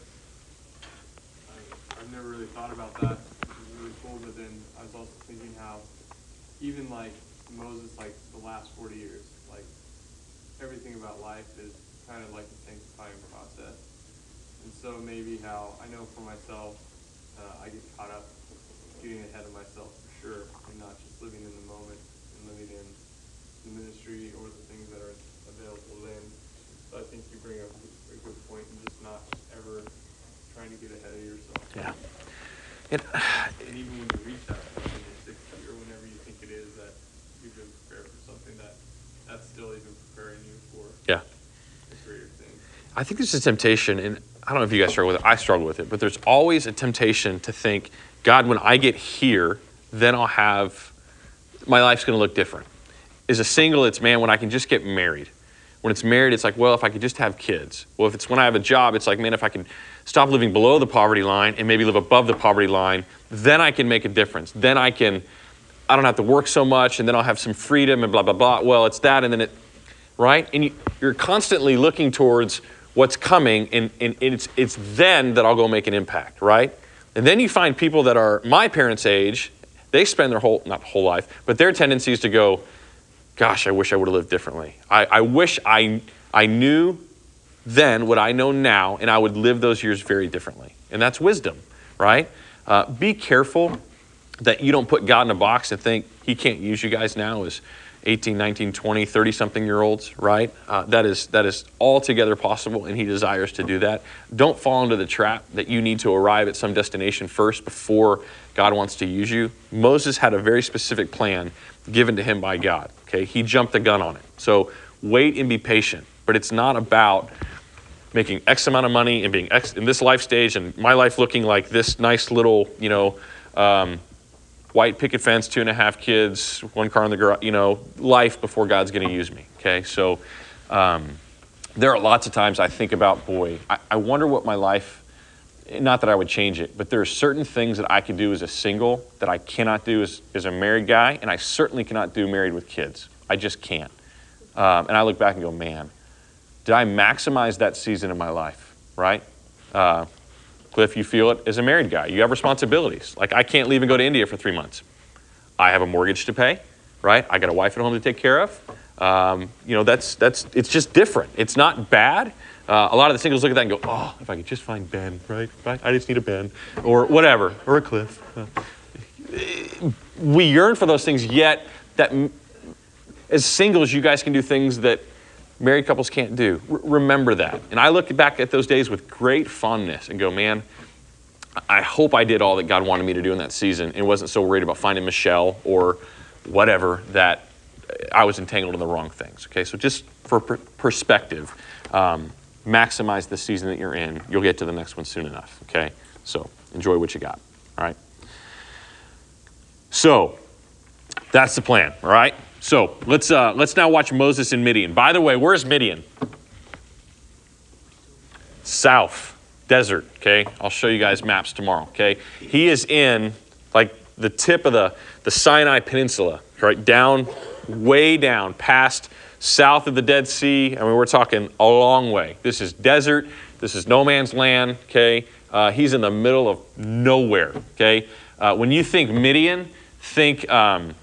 I, I've never really thought about that. It's really cool, but then I was also thinking how even like Moses, like the last forty years, like everything about life is kind of like a sanctifying process. And so maybe how, I know for myself, uh, I get caught up getting ahead of myself for sure, and not just living in the moment and living in the ministry or the things that are available then. So I think you bring up a good point in just not ever trying to get ahead of yourself. Yeah. It, And even when you reach that point in your sixty or whenever you think it is that you've been prepared for something, that that's still even preparing you for yeah. a greater thing. I think there's a temptation, and I don't know if you guys struggle with it. I struggle with it, but there's always a temptation to think, God, when I get here, then I'll have, my life's going to look different. As a single, it's, man, when I can just get married. When it's married, it's like, well, if I could just have kids. Well, if it's when I have a job, it's like, man, if I can stop living below the poverty line and maybe live above the poverty line, then I can make a difference. Then I can, I don't have to work so much, and then I'll have some freedom and blah, blah, blah. Well, it's that, and then it, right? And you, you're constantly looking towards what's coming, and, and it's it's then that I'll go make an impact, right? And then you find people that are my parents' age, they spend their whole, not whole life, but their tendency is to go, gosh, I wish I would have lived differently. I, I wish I I knew then what I know now, and I would live those years very differently. And that's wisdom, right? Uh, be careful that you don't put God in a box and think he can't use you guys now as eighteen, nineteen, twenty, thirty-something year olds, right? Uh, that is that is altogether possible, and he desires to do that. Don't fall into the trap that you need to arrive at some destination first before God wants to use you. Moses had a very specific plan given to him by God, okay? He jumped the gun on it. So wait and be patient, but it's not about making X amount of money and being X in this life stage and my life looking like this nice little, you know, um, white picket fence, two and a half kids, one car in the garage, you know, life before God's going to use me, okay? So um, there are lots of times I think about, boy, I, I wonder what my life, not that I would change it, but there are certain things that I could do as a single that I cannot do as, as a married guy, and I certainly cannot do married with kids. I just can't. Um, and I look back and go, man, did I maximize that season of my life, right? Uh, Cliff, you feel it as a married guy. You have responsibilities. Like, I can't leave and go to India for three months. I have a mortgage to pay, right? I got a wife at home to take care of. Um, you know, that's, that's, it's just different. It's not bad. Uh, a lot of the singles look at that and go, oh, if I could just find Ben, right? right? I just need a Ben, or whatever, or a Cliff. Uh, we yearn for those things, yet that as singles, you guys can do things that married couples can't do. R- remember that. And I look back at those days with great fondness and go, man, I hope I did all that God wanted me to do in that season and wasn't so worried about finding Michelle or whatever that I was entangled in the wrong things. Okay, so just for per- perspective, um, maximize the season that you're in. You'll get to the next one soon enough. Okay, so enjoy what you got. All right. So that's the plan. All right. So let's uh, let's now watch Moses in Midian. By the way, where's Midian? South, desert, okay? I'll show you guys maps tomorrow, okay? He is in like the tip of the, the Sinai Peninsula, right? Down, way down, past south of the Dead Sea. I mean, we're talking a long way. This is desert. This is no man's land, okay? Uh, he's in the middle of nowhere, okay? Uh, when you think Midian, think... Um,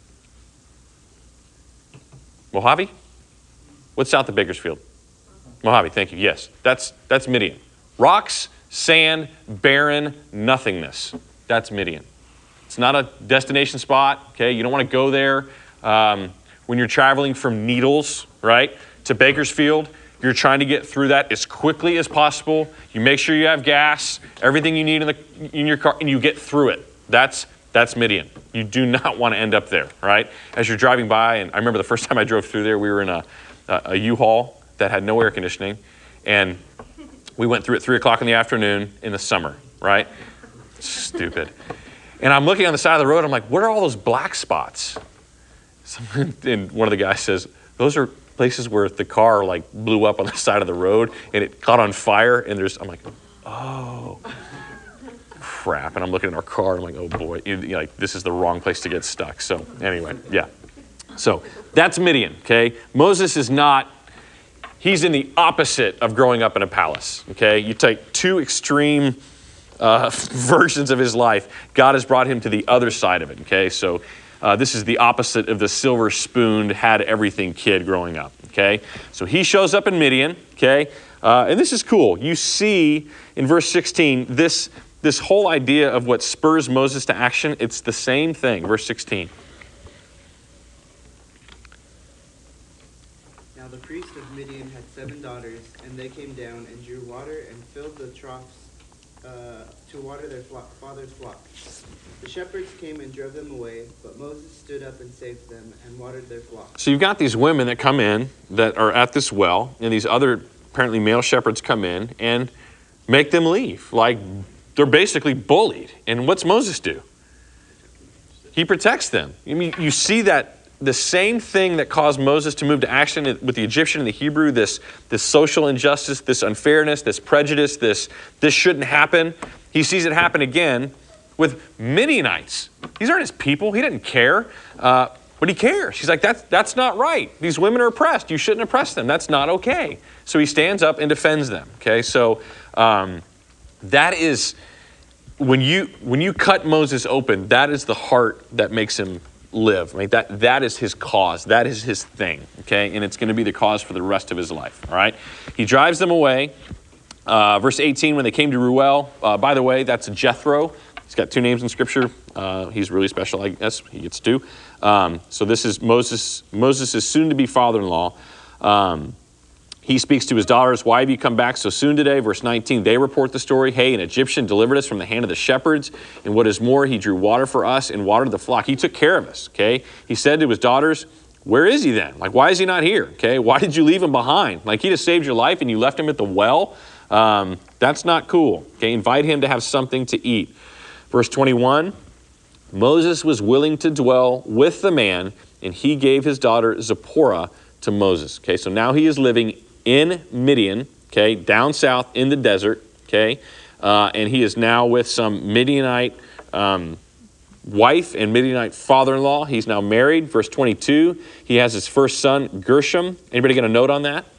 Mojave? What's south of Bakersfield? Mojave, thank you. Yes, that's that's Midian. Rocks, sand, barren, nothingness. That's Midian. It's not a destination spot, okay? You don't want to go there. Um, when you're traveling from Needles, right, to Bakersfield, you're trying to get through that as quickly as possible. You make sure you have gas, everything you need in, the, in your car, and you get through it. That's That's Midian. You do not want to end up there, right? As you're driving by, and I remember the first time I drove through there, we were in a, a, a U-Haul that had no air conditioning, and we went through at three o'clock in the afternoon in the summer, right? Stupid. And I'm looking on the side of the road, I'm like, what are all those black spots? And one of the guys says, those are places where the car like blew up on the side of the road, and it caught on fire, and there's, I'm like, oh. Crap, and I'm looking at our car, and I'm like, oh boy, you, you know, like, this is the wrong place to get stuck. So anyway, yeah. So that's Midian, okay? Moses is not, he's in the opposite of growing up in a palace, okay? You take two extreme uh, versions of his life. God has brought him to the other side of it, okay? So uh, this is the opposite of the silver-spooned, had everything kid growing up, okay? So he shows up in Midian, okay? Uh, and this is cool. You see in verse sixteen, this This whole idea of what spurs Moses to action, it's the same thing. Verse sixteen. Now the priest of Midian had seven daughters, and they came down and drew water and filled the troughs uh, to water their flock, father's flock. The shepherds came and drove them away, but Moses stood up and saved them and watered their flock. So you've got these women that come in that are at this well, and these other apparently male shepherds come in and make them leave. Like, they're basically bullied. And what's Moses do? He protects them. I mean, you see that the same thing that caused Moses to move to action with the Egyptian and the Hebrew, this, this social injustice, this unfairness, this prejudice, this, this shouldn't happen. He sees it happen again with Midianites. These aren't his people. He didn't care. Uh, but he cares. He's like, that's, that's not right. These women are oppressed. You shouldn't oppress them. That's not okay. So he stands up and defends them. Okay, so... Um, That is, when you when you cut Moses open, that is the heart that makes him live. I mean, that, that is his cause. That is his thing, okay? And it's going to be the cause for the rest of his life, all right? He drives them away. Uh, verse eighteen, when they came to Ruel, uh, by the way, that's Jethro. He's got two names in Scripture. Uh, he's really special, I guess. He gets two. Um, so this is Moses, Moses' soon-to-be father-in-law. Um, he speaks to his daughters, why have you come back so soon today? Verse nineteen, they report the story. Hey, an Egyptian delivered us from the hand of the shepherds. And what is more, he drew water for us and watered the flock. He took care of us, okay? He said to his daughters, where is he then? Like, why is he not here, okay? Why did you leave him behind? Like, he just saved your life and you left him at the well? Um, that's not cool, okay? Invite him to have something to eat. Verse twenty-one, Moses was willing to dwell with the man, and he gave his daughter Zipporah to Moses. Okay, so now he is living in Midian, okay, down south in the desert, okay, uh, and he is now with some Midianite um, wife and Midianite father-in-law. He's now married. Verse twenty-two, he has his first son, Gershom. Anybody got a note on that?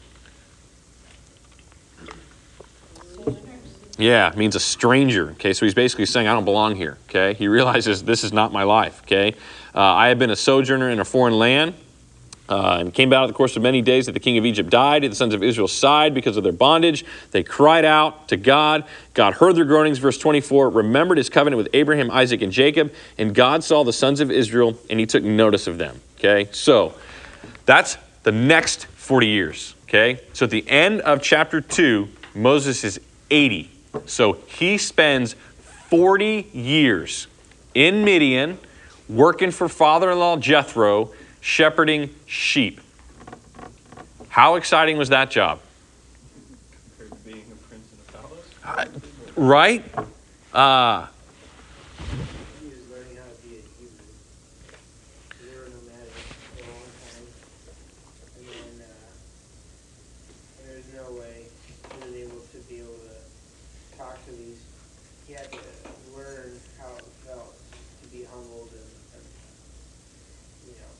Yeah, it means a stranger. Okay, so he's basically saying, I don't belong here. Okay, he realizes this is not my life. Okay, uh, I have been a sojourner in a foreign land, uh, and came about in the course of many days that the king of Egypt died. The sons of Israel sighed because of their bondage. They cried out to God. God heard their groanings. Verse twenty-four, remembered his covenant with Abraham, Isaac, and Jacob, and God saw the sons of Israel, and he took notice of them. Okay, so that's the next forty years. Okay, so at the end of chapter two, Moses is eighty. So he spends forty years in Midian working for father-in-law Jethro, shepherding sheep. How exciting was that job? Compared to being a prince in a palace? Uh, right? Uh, He was learning how to be a Hebrew. They were nomadic for a long time. And then uh, there was no way he was able to be able to talk to these. He had to learn how it felt to be humbled and, and you know.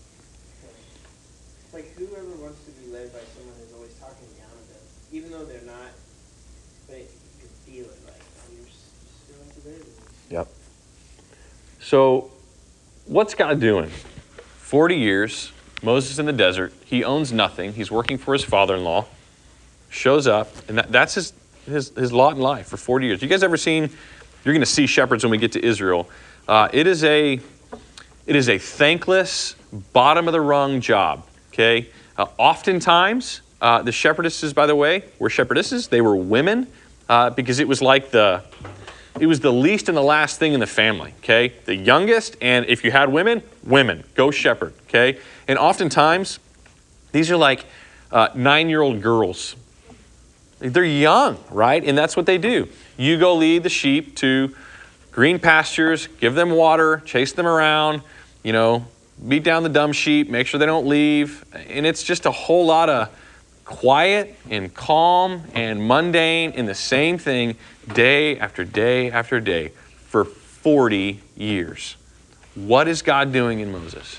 It's like whoever wants to be led by someone who's always talking down to them, even though they're not, but you can feel it like, oh, you're just, just feeling like a baby. Yep. So what's God doing? forty years, Moses in the desert. He owns nothing. He's working for his father-in-law. Shows up, and that, that's his, his, his lot in life for forty years. You guys ever seen, you're going to see shepherds when we get to Israel. Uh, it is a it is a thankless, bottom-of-the-rung job, okay? Uh, oftentimes, uh, the shepherdesses, by the way, were shepherdesses. They were women uh, because it was like the, it was the least and the last thing in the family, okay? The youngest, and if you had women, women, go shepherd, okay? And oftentimes, these are like uh, nine-year-old girls. They're young, right? And that's what they do. You go lead the sheep to green pastures, give them water, chase them around, you know, beat down the dumb sheep, make sure they don't leave. And it's just a whole lot of quiet and calm and mundane in the same thing day after day after day for forty years. What is God doing in Moses?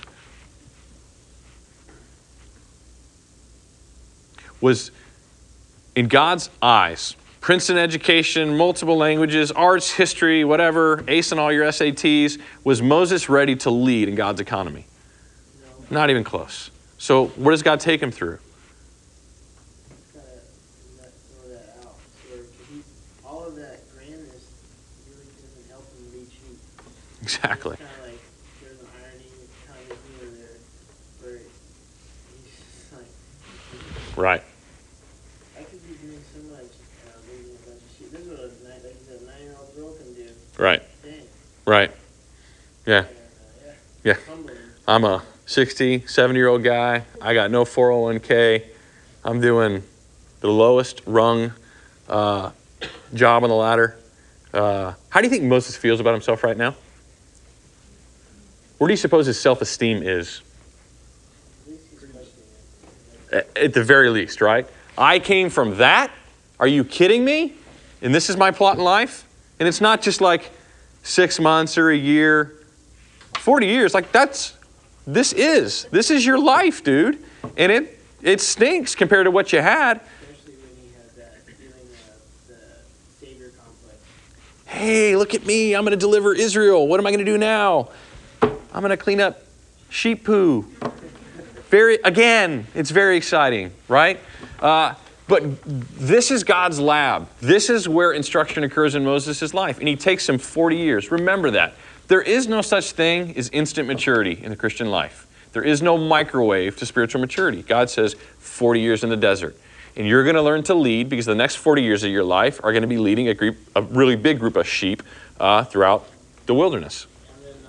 Was, in God's eyes, Princeton education, multiple languages, arts, history, whatever, ace in all your S A Ts, was Moses ready to lead in God's economy? No. Not even close. So what does God take him through? Gotta let throw that out. So he, all of that grandness really doesn't help him lead sheep. Exactly. It's kind of like there's an irony kind of humor there, where he's just like, Right. I could be doing so much, uh, leading a bunch of sheep. This is what a nine, like you said, a nine-year-old girl can do. Right. Dang. Right. Yeah. And, uh, yeah. Yeah. Humbling. I'm a sixty, seventy-year-old guy. I got no four oh one k. I'm doing the lowest rung uh, job on the ladder. Uh, how do you think Moses feels about himself right now? Where do you suppose his self-esteem is? At least he's questioning it. At, at the very least, right? I came from that? Are you kidding me? And this is my plot in life? And it's not just like six months or a year. forty years, like that's, this is, this is your life, dude. And it, it stinks compared to what you had. Especially when he had that feeling of the savior complex. Hey, look at me. I'm going to deliver Israel. What am I going to do now? I'm going to clean up sheep poo. Very, again, it's very exciting, right? Uh, but But this is God's lab. This is where instruction occurs in Moses' life. And he takes him forty years. Remember that. There is no such thing as instant maturity in the Christian life. There is no microwave to spiritual maturity. God says forty years in the desert. And you're going to learn to lead because the next forty years of your life are going to be leading a, group, a really big group of sheep uh, throughout the wilderness. And then,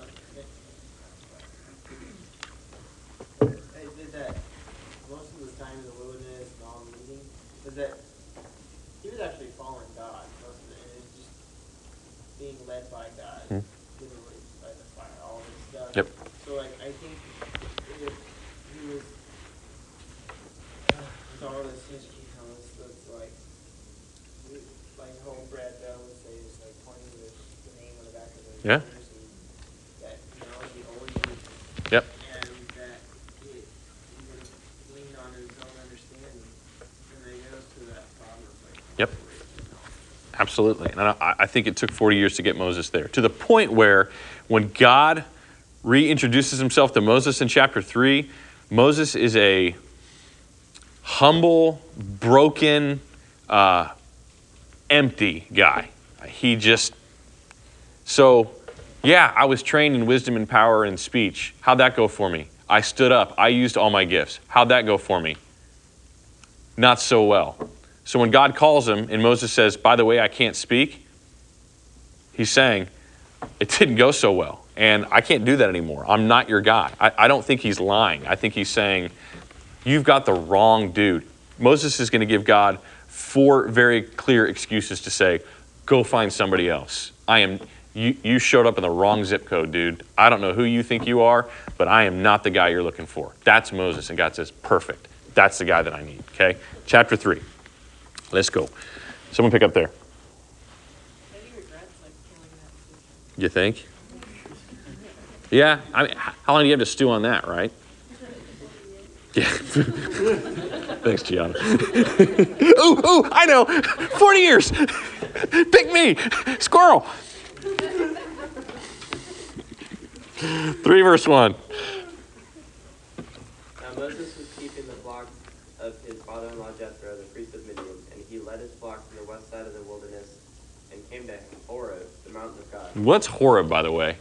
uh, I did that most of the time in the wilderness and all the meeting, was that he was actually following God most of it, and it was just being led by God, Hmm. getting raised by the fire, all this stuff. Yep. So like I think if he was uh, with all this history, how this looks like, like homebred Bell would say, it's like pointing to the, the name on the back of the Yeah. jersey, that you know the old you. Yep. And that it, he would have leaned on his own understanding. And then it goes to that problem of like, Yep. Absolutely. And I, I think it took forty years to get Moses there, to the point where when God reintroduces himself to Moses in chapter three, Moses is a humble, broken, uh, empty guy. He just, so yeah, I was trained in wisdom and power and speech. How'd that go for me? I stood up. I used all my gifts. How'd that go for me? Not so well. So when God calls him and Moses says, by the way, I can't speak, he's saying, it didn't go so well. And I can't do that anymore. I'm not your guy. I, I don't think he's lying. I think he's saying, you've got the wrong dude. Moses is going to give God four very clear excuses to say, go find somebody else. I am, you, you showed up in the wrong zip code, dude. I don't know who you think you are, but I am not the guy you're looking for. That's Moses. And God says, perfect. That's the guy that I need. Okay? Chapter three. Let's go. Someone pick up there. Maybe regrets like killing that decision. You think? Yeah. I mean, how long do you have to stew on that, right? Yeah. Thanks, Gianna. ooh, ooh, I know. forty years. Pick me. Squirrel. three verse one. Now Moses was keeping the flock of his father-in-law Jethro, the priest of Midian, and he led his flock to the west side of the wilderness and came to Horeb, the mountain of God. What's Horeb, by the way?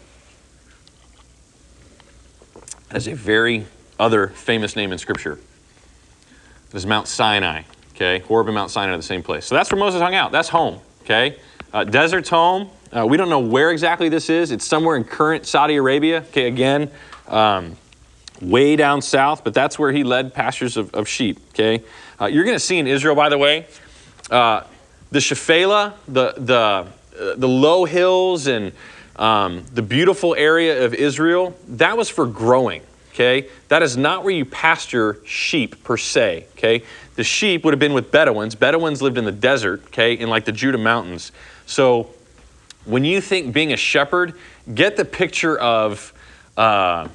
That is a very other famous name in Scripture. It is Mount Sinai. Okay, Horeb and Mount Sinai are the same place. So that's where Moses hung out. That's home. Okay, uh, desert's home. Uh, we don't know where exactly this is. It's somewhere in current Saudi Arabia. Okay, again, um, way down south, but that's where he led pastures of, of sheep. Okay, uh, you're going to see in Israel, by the way, uh, the Shephelah, the the uh, the low hills and um, the beautiful area of Israel. That was for growing. Okay, that is not where you pasture sheep per se. Okay, the sheep would have been with Bedouins. Bedouins lived in the desert. Okay, in like the Judah Mountains. So when you think being a shepherd, get the picture of uh,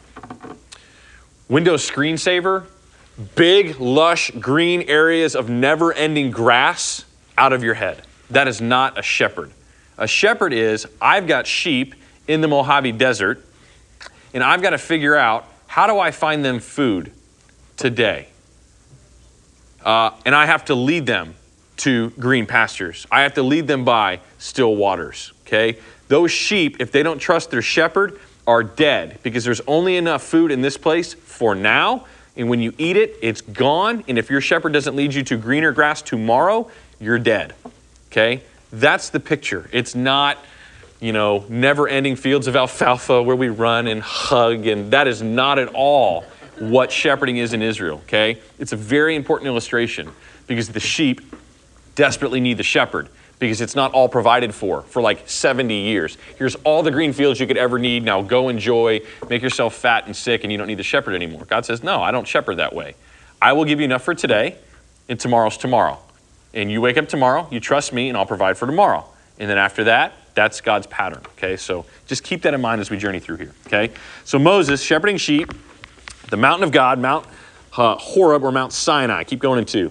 Windows screensaver, big, lush, green areas of never-ending grass out of your head. That is not a shepherd. A shepherd is, I've got sheep in the Mojave Desert, and I've got to figure out, how do I find them food today? Uh, and I have to lead them to green pastures. I have to lead them by still waters, okay? Those sheep, if they don't trust their shepherd, are dead because there's only enough food in this place for now. And when you eat it, it's gone. And if your shepherd doesn't lead you to greener grass tomorrow, you're dead, okay? That's the picture. It's not, you know, never-ending fields of alfalfa where we run and hug. And that is not at all what shepherding is in Israel, okay? It's a very important illustration because the sheep desperately need the shepherd because it's not all provided for for like seventy years. Here's all the green fields you could ever need. Now go enjoy, make yourself fat and sick, and you don't need the shepherd anymore. God says, no, I don't shepherd that way. I will give you enough for today, and tomorrow's tomorrow. And you wake up tomorrow, you trust me, and I'll provide for tomorrow. And then after that, that's God's pattern, okay? So just keep that in mind as we journey through here, okay? So Moses, shepherding sheep, the mountain of God, Mount uh, Horeb or Mount Sinai. Keep going in two.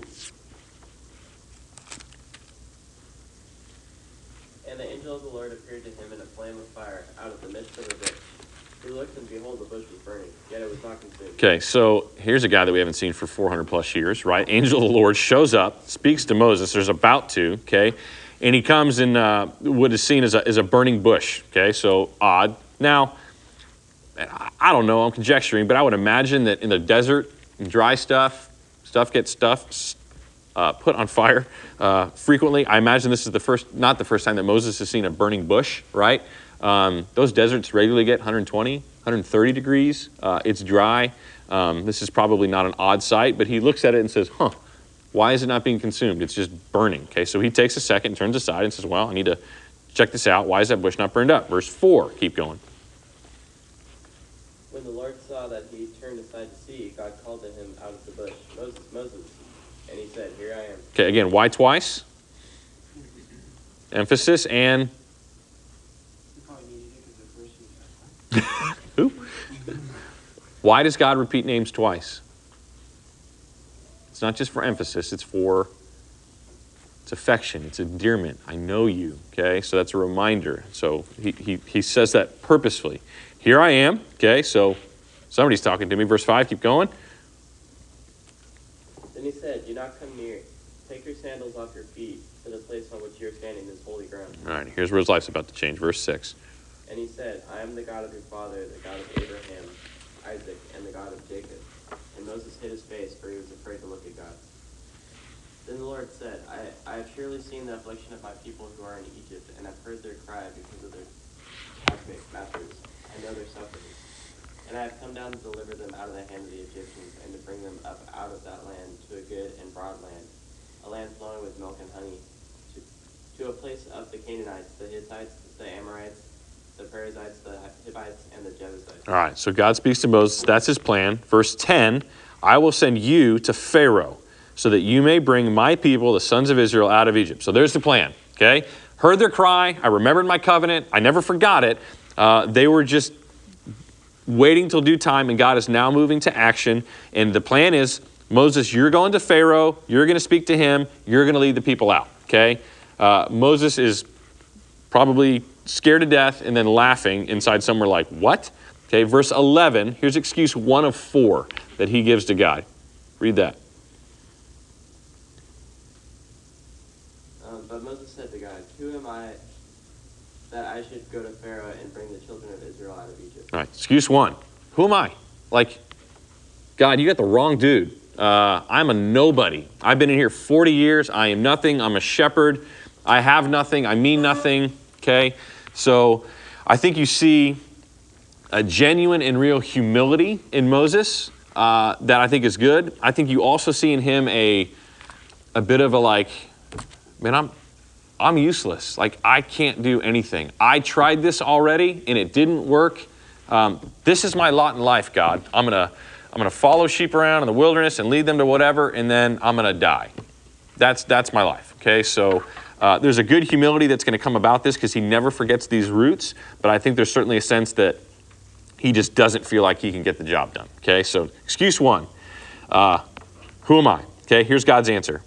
And the angel of the Lord appeared to him in a flame of fire out of the midst of a bush. He looked, and behold, the bush was burning, yet it was not consumed. Okay, so here's a guy that we haven't seen for four hundred plus years, right? Angel of the Lord shows up, speaks to Moses. There's about to, okay? And he comes in uh, what is seen as a, as a burning bush, okay? So odd. Now, I don't know, I'm conjecturing, but I would imagine that in the desert, dry stuff, stuff gets stuff uh, put on fire uh, frequently. I imagine this is the first, not the first time that Moses has seen a burning bush, right? Um, those deserts regularly get one hundred twenty, one hundred thirty degrees. Uh, it's dry. Um, this is probably not an odd sight, but he looks at it and says, huh, why is it not being consumed? It's just burning. Okay, so he takes a second, turns aside and says, well, I need to check this out. Why is that bush not burned up? Verse four, keep going. When the Lord saw that he turned aside to see, God called to him out of the bush, Moses, Moses. And he said, here I am. Okay, again, why twice? Emphasis and... Who? Why does God repeat names twice? It's not just for emphasis, it's for, it's affection, it's endearment. I know you, okay? So that's a reminder. So he, he, he says that purposefully. Here I am, okay? So somebody's talking to me. Verse five, keep going. Then he said, do not come near. Take your sandals off your feet, for the place on which you are standing is holy ground. All right, here's where his life's about to change. Verse six. And he said, I am the God of your father, the God of Abraham, Isaac, and the God of Jacob. And Moses hid his face, for he was afraid to look at God. Then the Lord said, I, I have surely seen the affliction of my people who are in Egypt, and have heard their cry because of their masters. I know their sufferings. And I have come down to deliver them out of the hand of the Egyptians, and to bring them up out of that land to a good and broad land, a land flowing with milk and honey, to, to a place of the Canaanites, the Hittites, the Amorites, the Perizzites, the Hivites, and the Jebusites. All right, so God speaks to Moses. That's his plan. Verse ten, I will send you to Pharaoh so that you may bring my people, the sons of Israel, out of Egypt. So there's the plan, okay? Heard their cry. I remembered my covenant. I never forgot it. Uh, they were just waiting till due time, and God is now moving to action. And the plan is, Moses, you're going to Pharaoh. You're going to speak to him. You're going to lead the people out, okay? Uh, Moses is probably scared to death and then laughing inside somewhere like, what? Okay, verse eleven, here's excuse one of four that he gives to God. Read that. Um, but Moses said to God, who am I that I should go to Pharaoh and bring the children of Israel out of Egypt? All right, excuse one. Who am I? Like, God, you got the wrong dude. Uh, I'm a nobody. I've been in here forty years. I am nothing. I'm a shepherd. I have nothing. I mean nothing. Okay? So I think you see a genuine and real humility in Moses uh, that I think is good. I think you also see in him a, a bit of a like, man, I'm, I'm useless. Like, I can't do anything. I tried this already and it didn't work. Um, this is my lot in life, God. I'm gonna, I'm gonna follow sheep around in the wilderness and lead them to whatever, and then I'm gonna die. That's that's my life. Okay, so uh, there's a good humility that's going to come about this because he never forgets these roots. But I think there's certainly a sense that he just doesn't feel like he can get the job done. Okay, so excuse one. Uh, who am I? Okay, here's God's answer.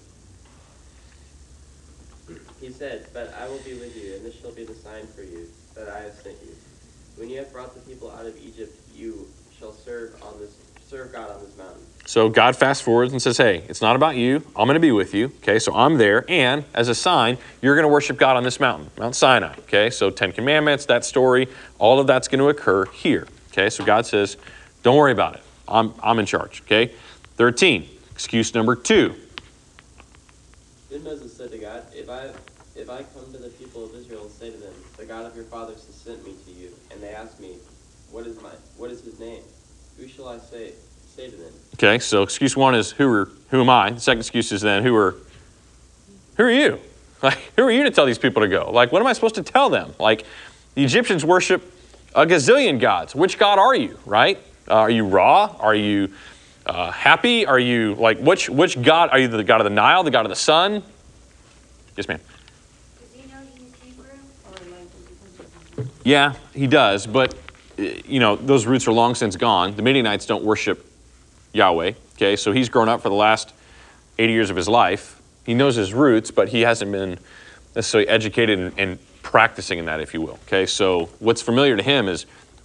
He said, but I will be with you, and this shall be the sign for you that I have sent you. When you have brought the people out of Egypt, you shall serve on this serve God on this mountain. So God fast forwards and says, hey, it's not about you. I'm going to be with you. Okay, so I'm there. And as a sign, you're going to worship God on this mountain, Mount Sinai. Okay, so Ten Commandments, that story, all of that's going to occur here. Okay, so God says, don't worry about it. I'm, I'm in charge. Okay, thirteen, excuse number two. Then Moses said to God, if I if I come to the people of Israel and say to them, the God of your fathers has sent me to you, and they ask me, what is my what is his name? Who shall I say say to them? Okay, so excuse one is who are who am I? The second excuse is then who are who are you? Like, who are you to tell these people to go? Like, what am I supposed to tell them? Like, the Egyptians worship a gazillion gods. Which God are you, right? Uh, are you Ra? Are you uh, Happy? Are you, like, which which God? Are you the God of the Nile, the God of the sun? Yes, ma'am. Does he know he's Hebrew? Or like, Yeah, he does, but, you know, those roots are long since gone. The Midianites don't worship Yahweh, okay? So he's grown up for the last eighty years of his life. He knows his roots, but he hasn't been necessarily educated and, and practicing in that, if you will, okay? So what's familiar to him is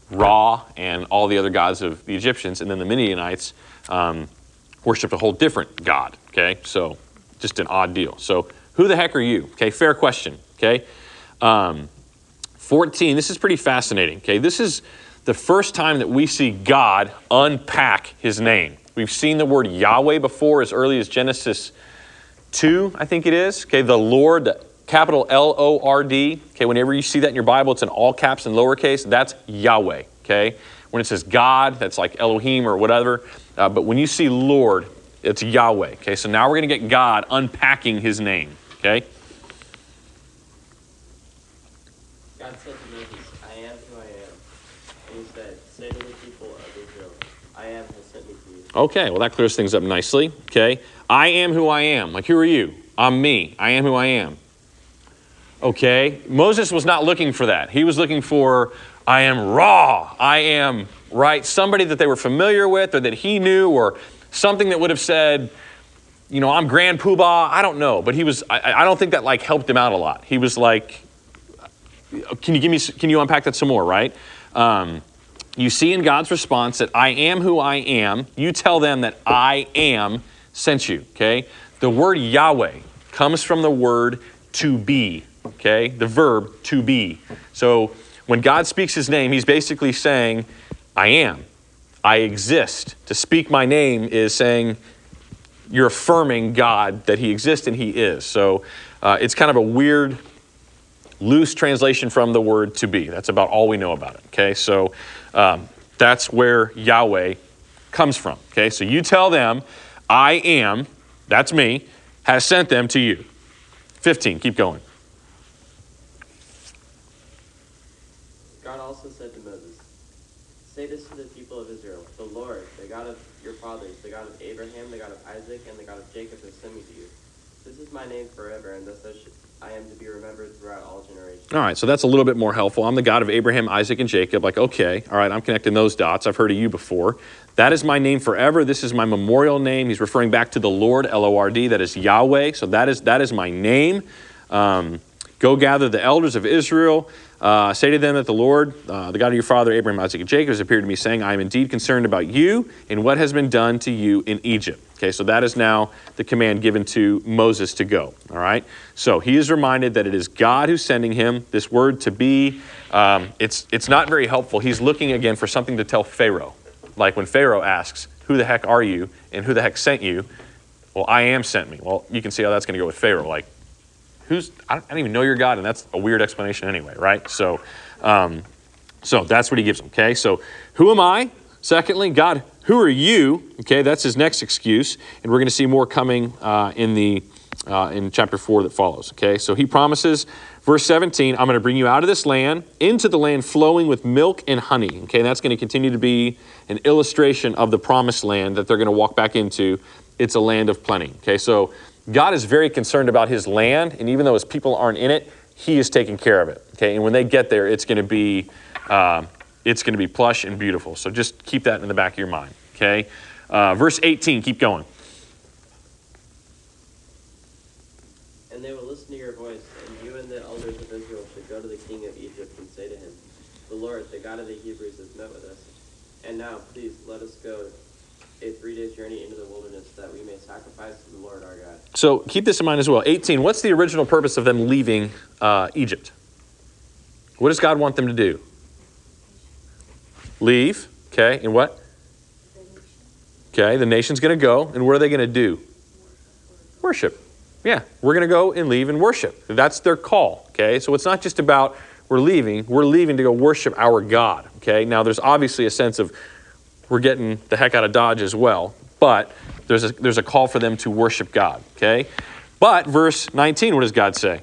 Ra and all the other gods of the Egyptians, and then the Midianites um, worshiped a whole different god, okay? So just an odd deal. So who the heck are you? Okay, fair question, okay? Um, fourteen, this is pretty fascinating, okay? This is the first time that we see God unpack his name. We've seen the word Yahweh before as early as Genesis two, I think it is. Okay, the Lord, capital L O R D. Okay, whenever you see that in your Bible, it's in all caps and lowercase. That's Yahweh, okay? When it says God, that's like Elohim or whatever. Uh, but when you see Lord, it's Yahweh, okay? So now we're going to get God unpacking his name, okay? God said to Moses, I am who I am. And he said, say to the people of Israel, I am has sent me to you. Okay, well, that clears things up nicely, okay? I am who I am. Like, who are you? I'm me. I am who I am. Okay, Moses was not looking for that. He was looking for, I am Ra. I am, right, somebody that they were familiar with or that he knew, or something that would have said, you know, I'm Grand Poobah. I don't know. But he was, I, I don't think that, like, helped him out a lot. He was like, can you give me, can you unpack that some more, right? Um, you see in God's response that I am who I am. You tell them that I am sent you, okay? The word Yahweh comes from the word to be, okay? The verb to be. So when God speaks his name, he's basically saying, I am. I exist. To speak my name is saying you're affirming God that he exists and he is. So uh, it's kind of a weird, loose translation from the word to be. That's about all we know about it, okay? So um, that's where Yahweh comes from, okay? So you tell them, I am, that's me, has sent them to you. fifteen, keep going. God also said to Moses, say this to the people of Israel, the Lord, the God of your fathers, the God of Abraham, the God of Isaac, and the God of Jacob has sent me to you. This is my name forever, and thus I am to be remembered throughout all generations. All right, so that's a little bit more helpful. I'm the God of Abraham, Isaac, and Jacob. Like, okay, all right, I'm connecting those dots. I've heard of you before. That is my name forever. This is my memorial name. He's referring back to the Lord, L O R D. That is Yahweh. So that is that is my name. Um, go gather the elders of Israel. Uh, say to them that the Lord, uh, the God of your father, Abraham, Isaac, and Jacob, has appeared to me, saying, I am indeed concerned about you and what has been done to you in Egypt. Okay, so that is now the command given to Moses to go. All right, so he is reminded that it is God who's sending him. This word to be, um, it's it's not very helpful. He's looking again for something to tell Pharaoh. Like when Pharaoh asks, who the heck are you and who the heck sent you? Well, I am sent me. Well, you can see how that's going to go with Pharaoh. Like, who's, I don't, I don't even know your God, and that's a weird explanation anyway, right? So, um, so that's what he gives them, okay? So who am I? Secondly, God, who are you? Okay, that's his next excuse, and we're going to see more coming uh, in the uh, in chapter four that follows, okay? So he promises, verse seventeen, I'm going to bring you out of this land, into the land flowing with milk and honey, okay? And that's going to continue to be an illustration of the promised land that they're going to walk back into. It's a land of plenty, okay? So God is very concerned about his land, and even though his people aren't in it, he is taking care of it, okay? And when they get there, it's going to be uh, it's going to be plush and beautiful. So just keep that in the back of your mind, okay? Uh, verse eighteen, keep going. And they will listen to your voice, and you and the elders of Israel should go to the king of Egypt and say to him, the Lord, the God of the Hebrews, has met with us. And now, please, let us go a three days journey into the wilderness, that we may sacrifice to the Lord our God. So keep this in mind as well. eighteen, what's the original purpose of them leaving uh, Egypt? What does God want them to do? Leave, okay, and what? Okay, the nation's going to go, and what are they going to do? Worship. Yeah, we're going to go and leave and worship. That's their call, okay? So it's not just about we're leaving, we're leaving to go worship our God, okay? Now, there's obviously a sense of we're getting the heck out of Dodge as well, but there's a, there's a call for them to worship God, okay? But verse nineteen, what does God say?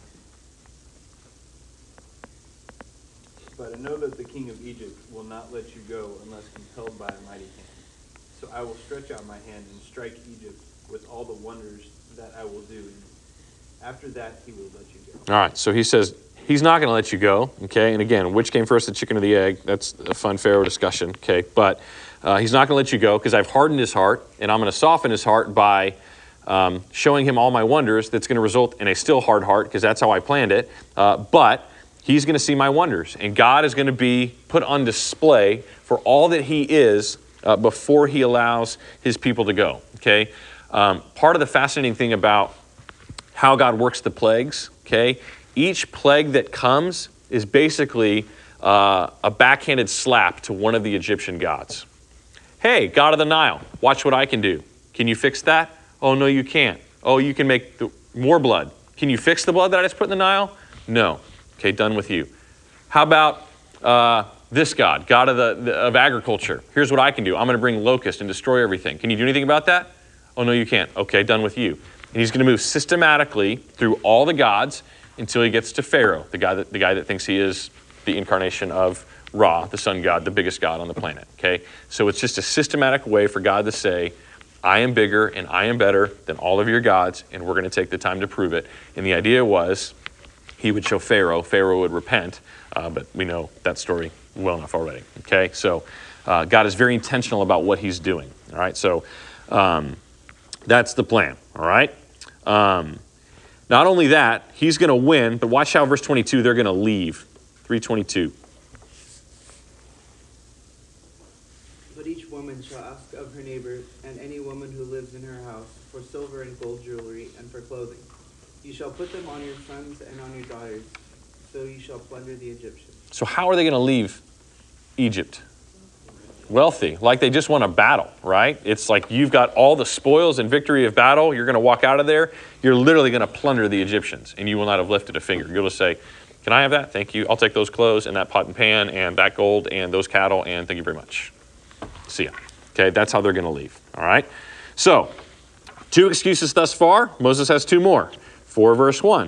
But I know that the king of Egypt will not let you go unless compelled by a mighty hand. So I will stretch out my hand and strike Egypt with all the wonders that I will do. After that, he will let you go. All right, so he says he's not going to let you go, okay? And again, which came first, the chicken or the egg? That's a fun Pharaoh discussion, okay? But uh, he's not going to let you go because I've hardened his heart, and I'm going to soften his heart by um, showing him all my wonders. That's going to result in a still hard heart because that's how I planned it. Uh, but he's going to see my wonders. And God is going to be put on display for all that he is uh, before he allows his people to go. Okay? Um, part of the fascinating thing about how God works the plagues, okay, each plague that comes is basically uh, a backhanded slap to one of the Egyptian gods. Hey, God of the Nile, watch what I can do. Can you fix that? Oh, no, you can't. Oh, you can make the, more blood. Can you fix the blood that I just put in the Nile? No. Okay, done with you. How about uh, this God, God of, the, the, of agriculture? Here's what I can do. I'm going to bring locusts and destroy everything. Can you do anything about that? Oh, no, you can't. Okay, done with you. And he's going to move systematically through all the gods until he gets to Pharaoh, the guy that, the guy that thinks he is the incarnation of Ra, the sun god, the biggest god on the planet. Okay, so it's just a systematic way for God to say, I am bigger and I am better than all of your gods, and we're going to take the time to prove it. And the idea was he would show Pharaoh, Pharaoh would repent, uh, but we know that story well enough already. Okay, so uh, God is very intentional about what he's doing. All right, so um, that's the plan. All right. Um, not only that, he's going to win, but watch how verse twenty-two, they're going to leave. three twenty-two. But each woman shall ask of her neighbor, and any woman who lives in her house, for silver and gold jewelry, and for clothing. You shall put them on your sons and on your daughters, so you shall plunder the Egyptians. So how are they going to leave Egypt? Wealthy, like they just won a battle, right? It's like you've got all the spoils and victory of battle. You're going to walk out of there. You're literally going to plunder the Egyptians, and you will not have lifted a finger. You'll just say, can I have that? Thank you. I'll take those clothes and that pot and pan and that gold and those cattle, and thank you very much. See ya. Okay, that's how they're going to leave, all right? So, two excuses thus far. Moses has two more. four verse one.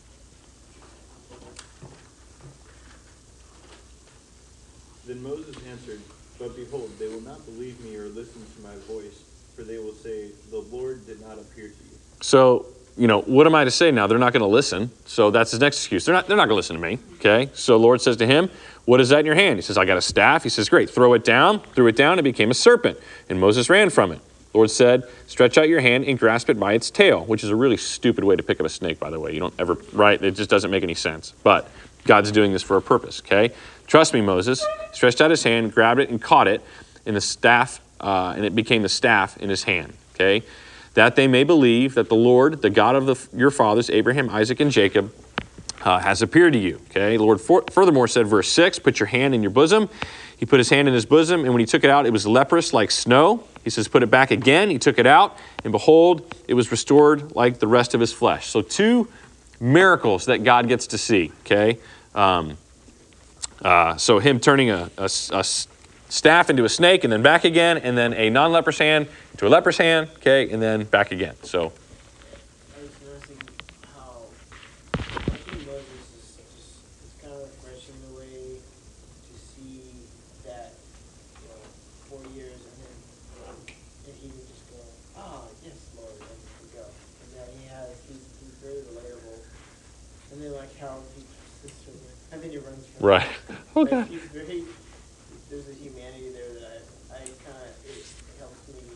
Then Moses answered, but behold, they will not believe me or listen to my voice, for they will say, the Lord did not appear to you. So, you know, what am I to say now? They're not going to listen. So that's his next excuse. They're not, they're not going to listen to me. Okay. So the Lord says to him, what is that in your hand? He says, I got a staff. He says, great. Throw it down. Threw it down. It became a serpent. And Moses ran from it. The Lord said, stretch out your hand and grasp it by its tail, which is a really stupid way to pick up a snake, by the way. You don't ever, right? It just doesn't make any sense. But God's doing this for a purpose. Okay. Trust me, Moses. He stretched out his hand, grabbed it and caught it in the staff, uh, and it became the staff in his hand. Okay. That they may believe that the Lord, the God of the, your fathers, Abraham, Isaac, and Jacob, uh, has appeared to you. Okay, the Lord for, furthermore said, verse six, put your hand in your bosom. He put his hand in his bosom, and when he took it out, it was leprous like snow. He says, put it back again. He took it out, and behold, it was restored like the rest of his flesh. So two miracles that God gets to see. Okay, um, uh, so him turning a, a, a staff into a snake and then back again, and then a non-leprous hand into a leprous hand, okay, and then back again. So I was noticing how I think Moses is just is kind of refreshing the way to see that, you know, four years and then and he would just go, ah, yes, Lord, and just go. And that he has he's he's very relatable. And then like how he sister and then he runs from right. Oh Okay. He's very there's a humanity there that I, I kind of, it helps me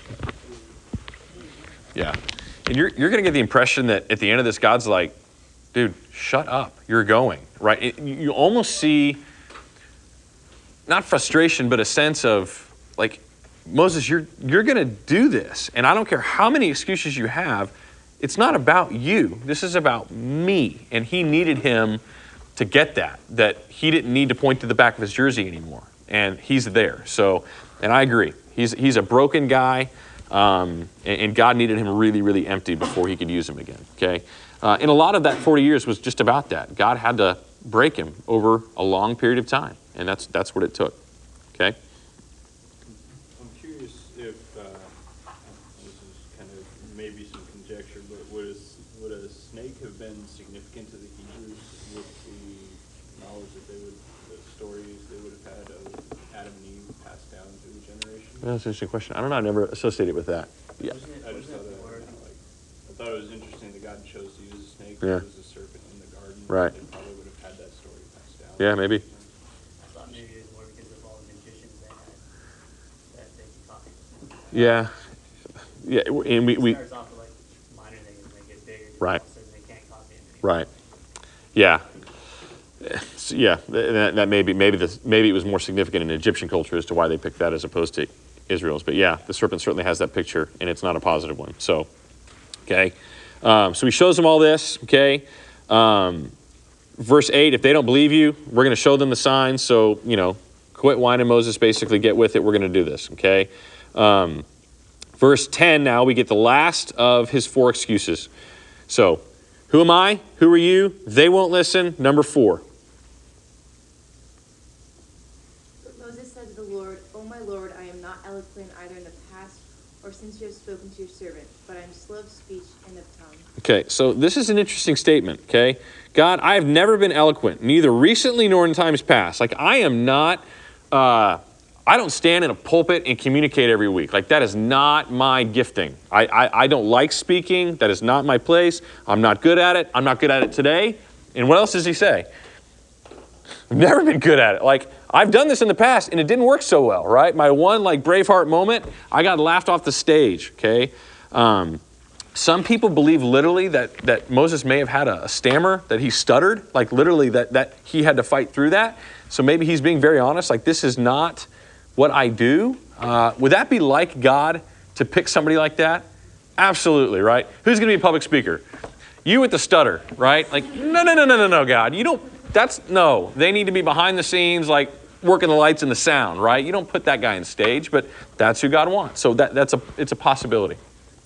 to, Yeah. And you're, you're going to get the impression that at the end of this, God's like, dude, shut up. You're going, right? It, you almost see, not frustration, but a sense of, like, Moses, you're, you're going to do this. And I don't care how many excuses you have. It's not about you. This is about me. And he needed him to get that, that he didn't need to point to the back of his jersey anymore. And he's there. So, and I agree. He's he's a broken guy, um, and, and God needed him really, really empty before he could use him again. Okay, uh, and a lot of that forty years was just about that. God had to break him over a long period of time, and that's that's what it took. Okay. I'm curious if, uh, this is kind of maybe some conjecture, but would a, would a snake have been significant to the Hebrews with the knowledge that they would, the stories they would have had of Adam and Eve passed down through the generation? That's an interesting question. I don't know. I never associated with that. Yeah. wasn't it, I just wasn't thought it that, more, like, I thought it was interesting that God chose to use a snake. Yeah. It was a serpent in the garden. Right. They probably would have had that story passed down. Yeah, maybe. I thought maybe it was more because of all the magicians they had that they could copy. Yeah. Yeah, and we, we It starts off with like minor things and they get bigger. Right. All of a sudden they can't copy it anymore. right. Yeah. So, yeah, that, that maybe maybe the, maybe it was more significant in Egyptian culture as to why they picked that as opposed to Israel's. But yeah, the serpent certainly has that picture, and it's not a positive one. So, okay, um, so he shows them all this. Okay, um, verse eight: if they don't believe you, we're going to show them the signs. So you know, quit whining, Moses. Basically, get with it. We're going to do this. Okay. Um, verse ten. Now we get the last of his four excuses. So, who am I? Who are you? They won't listen. Number four. Moses said to the Lord, O my Lord, I am not eloquent either in the past or since you have spoken to your servant, but I am slow of speech and of tongue. Okay, so this is an interesting statement, okay? God, I have never been eloquent, neither recently nor in times past. Like, I am not, uh, I don't stand in a pulpit and communicate every week. Like, that is not my gifting. I, I, I don't like speaking. That is not my place. I'm not good at it. I'm not good at it today. And what else does he say? I've never been good at it. Like, I've done this in the past, and it didn't work so well, right? My one, like, Braveheart moment, I got laughed off the stage, okay? Um, some people believe literally that, that Moses may have had a, a stammer, that he stuttered, like literally that, that he had to fight through that. So maybe he's being very honest, like, this is not what I do. Uh, would that be like God to pick somebody like that? Absolutely, right? Who's going to be a public speaker? You with the stutter, right? Like, no, no, no, no, no, no, God. You don't, that's, no. They need to be behind the scenes, like working the lights and the sound, right? You don't put that guy on stage, but that's who God wants. So that, that's a, it's a possibility.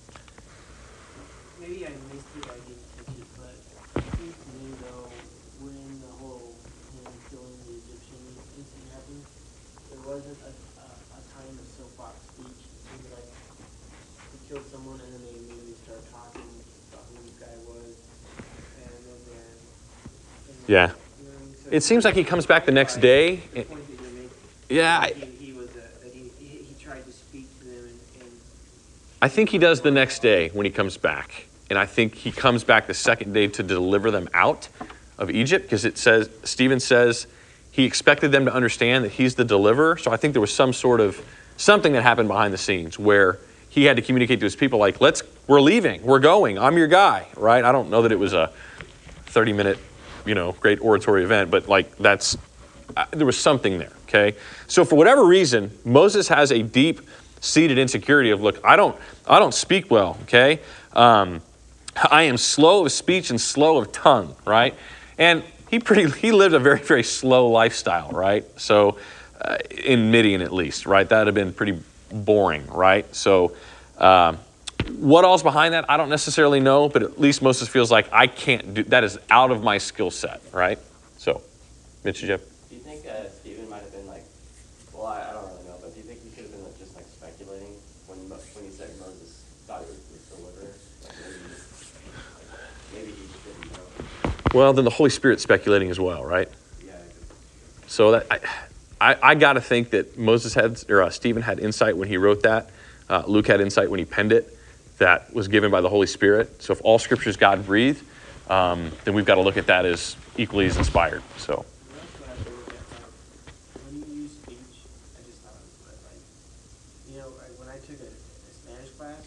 Maybe I missed it, I didn't catch it, but it seems to me though, when the whole him killing the Egyptian incident happened, there wasn't a, a, a time of soapbox speech. It seemed like he killed someone and then they immediately start talking about who this guy was, and then they're, and then, Yeah. you know what I mean? So It seems like he comes back the next day. The point that you're making, Yeah, I, he, he was, a, that he, he, he tried to speak to them and, and I think he does the next day when he comes back. And I think he comes back the second day to deliver them out of Egypt, because it says, Stephen says he expected them to understand that he's the deliverer. So I think there was some sort of, something that happened behind the scenes where he had to communicate to his people like, let's, we're leaving, we're going, I'm your guy, right? I don't know that it was a thirty minute, you know, great oratory event, but like that's, uh, there was something there, okay? So for whatever reason, Moses has a deep seated insecurity of, look, I don't, I don't speak well, okay? Um, I am slow of speech and slow of tongue, right? And he pretty, he lived a very, very slow lifestyle, right? So uh, in Midian at least, right? That would have been pretty boring, right? So um, what all's behind that? I don't necessarily know, but at least Moses feels like I can't do, that is out of my skill set, right? So, Mitch, Jeff? Do you think uh, Stephen might have been like, well, I, I don't really know, but do you think he could have been like, just like speculating when Mo- when he said Moses thought he was the deliverer? Like maybe, he just, like, maybe he just didn't know. Well, then the Holy Spirit's speculating as well, right? Yeah. I could- So that I, I, I got to think that Moses had, or uh, Stephen had insight when he wrote that. Uh, Luke had insight when he penned it. That was given by the Holy Spirit. So if all Scripture is God breathed, um, then we've got to look at that as equally as inspired. So. that's what I have to look at. Like, when you use speech, I just thought it was like, you know, like when I took a, a Spanish class,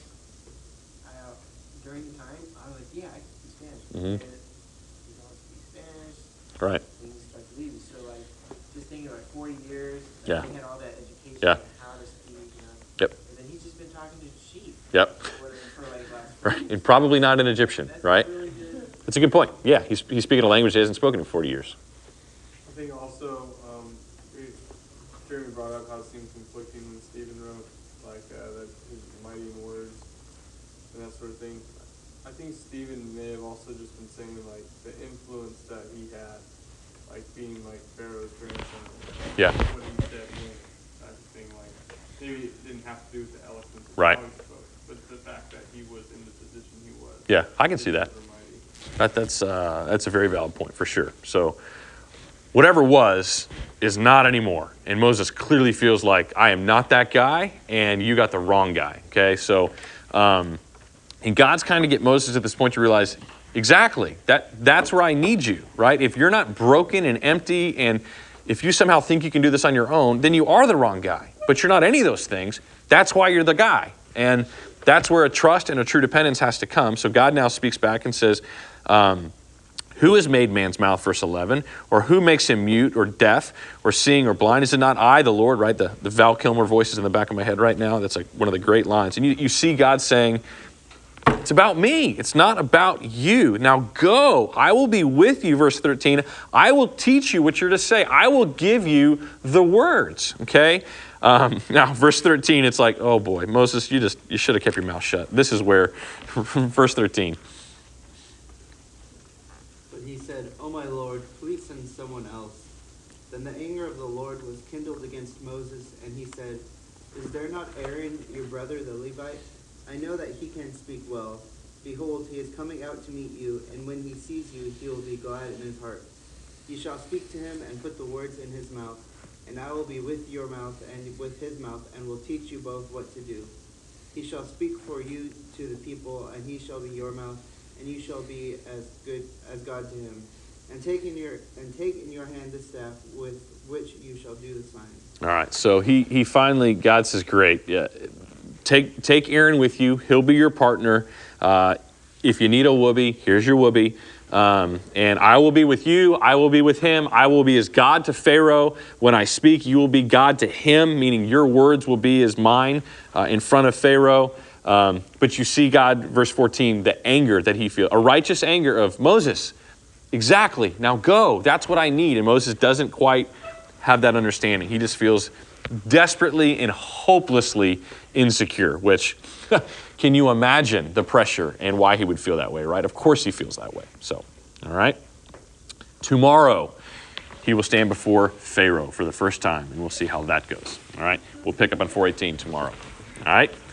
I, uh, during the time, I was like, yeah, I can speak Spanish. Mhm. And you don't speak Spanish. Right. Things start to leave you. So like, just thinking like forty years, Yeah. he had all that education Yeah. on how to speak, you know. Yep. And then he's just been talking to sheep. Yep. For, for like last Right. And probably not an Egyptian, That's right? really good. That's a good point. Yeah, he's, he's speaking a language he hasn't spoken in forty years. I think also, um, we, Jeremy brought up how it seemed conflicting when Stephen wrote, like, uh, that his mighty in words and that sort of thing. I think Stephen may have also just been saying, like, the influence that he had, like, being, like, Pharaoh's grandson. Yeah. What he said, you know, type of thing, like, maybe it didn't have to do with the eloquence of Right. how he spoke, but the fact that he was in the position he was. Yeah, I can see that. Super mighty. That, that's, uh, that's a very valid point for sure. So whatever was is not anymore. And Moses clearly feels like, I am not that guy, and you got the wrong guy, okay? So, um, and God's kind of get Moses at this point to realize, exactly, that, that's where I need you, right? If you're not broken and empty, and if you somehow think you can do this on your own, then you are the wrong guy. But you're not any of those things. That's why you're the guy. And that's where a trust and a true dependence has to come. So God now speaks back and says, um, Who has made man's mouth, verse eleven? Or who makes him mute or deaf or seeing or blind? Is it not I, the Lord, right? The, the Val Kilmer voice is in the back of my head right now. That's like one of the great lines. And you, you see God saying, it's about me. It's not about you. Now go. I will be with you, verse thirteen. I will teach you what you're to say. I will give you the words, okay? Um, now, verse thirteen, it's like, oh boy, Moses, you just, you should have kept your mouth shut. This is where, verse thirteen. But he said, O my Lord, please send someone else. Then the anger of the Lord was kindled against Moses, and he said, Is there not Aaron, your brother, the Levite? I know that he can speak well. Behold, he is coming out to meet you, and when he sees you, he will be glad in his heart. You shall speak to him and put the words in his mouth, and I will be with your mouth and with his mouth, and will teach you both what to do. He shall speak for you to the people, and he shall be your mouth, and you shall be as good as God to him. And take in your and take in your hand the staff with which you shall do the sign. All right, so he he finally, God says, great, yeah, take take Aaron with you. He'll be your partner. Uh, if you need a whoopee, here's your whoopee. Um, and I will be with you. I will be with him. I will be as God to Pharaoh. When I speak, you will be God to him, meaning your words will be as mine uh, in front of Pharaoh. Um, but you see God, verse fourteen, the anger that he feels, a righteous anger of Moses. Exactly. Now go. That's what I need. And Moses doesn't quite have that understanding. He just feels desperately and hopelessly insecure, which can you imagine the pressure and why he would feel that way, right? Of course he feels that way. So, all right. Tomorrow, he will stand before Pharaoh for the first time, and we'll see how that goes. All right. We'll pick up on four eighteen tomorrow. All right.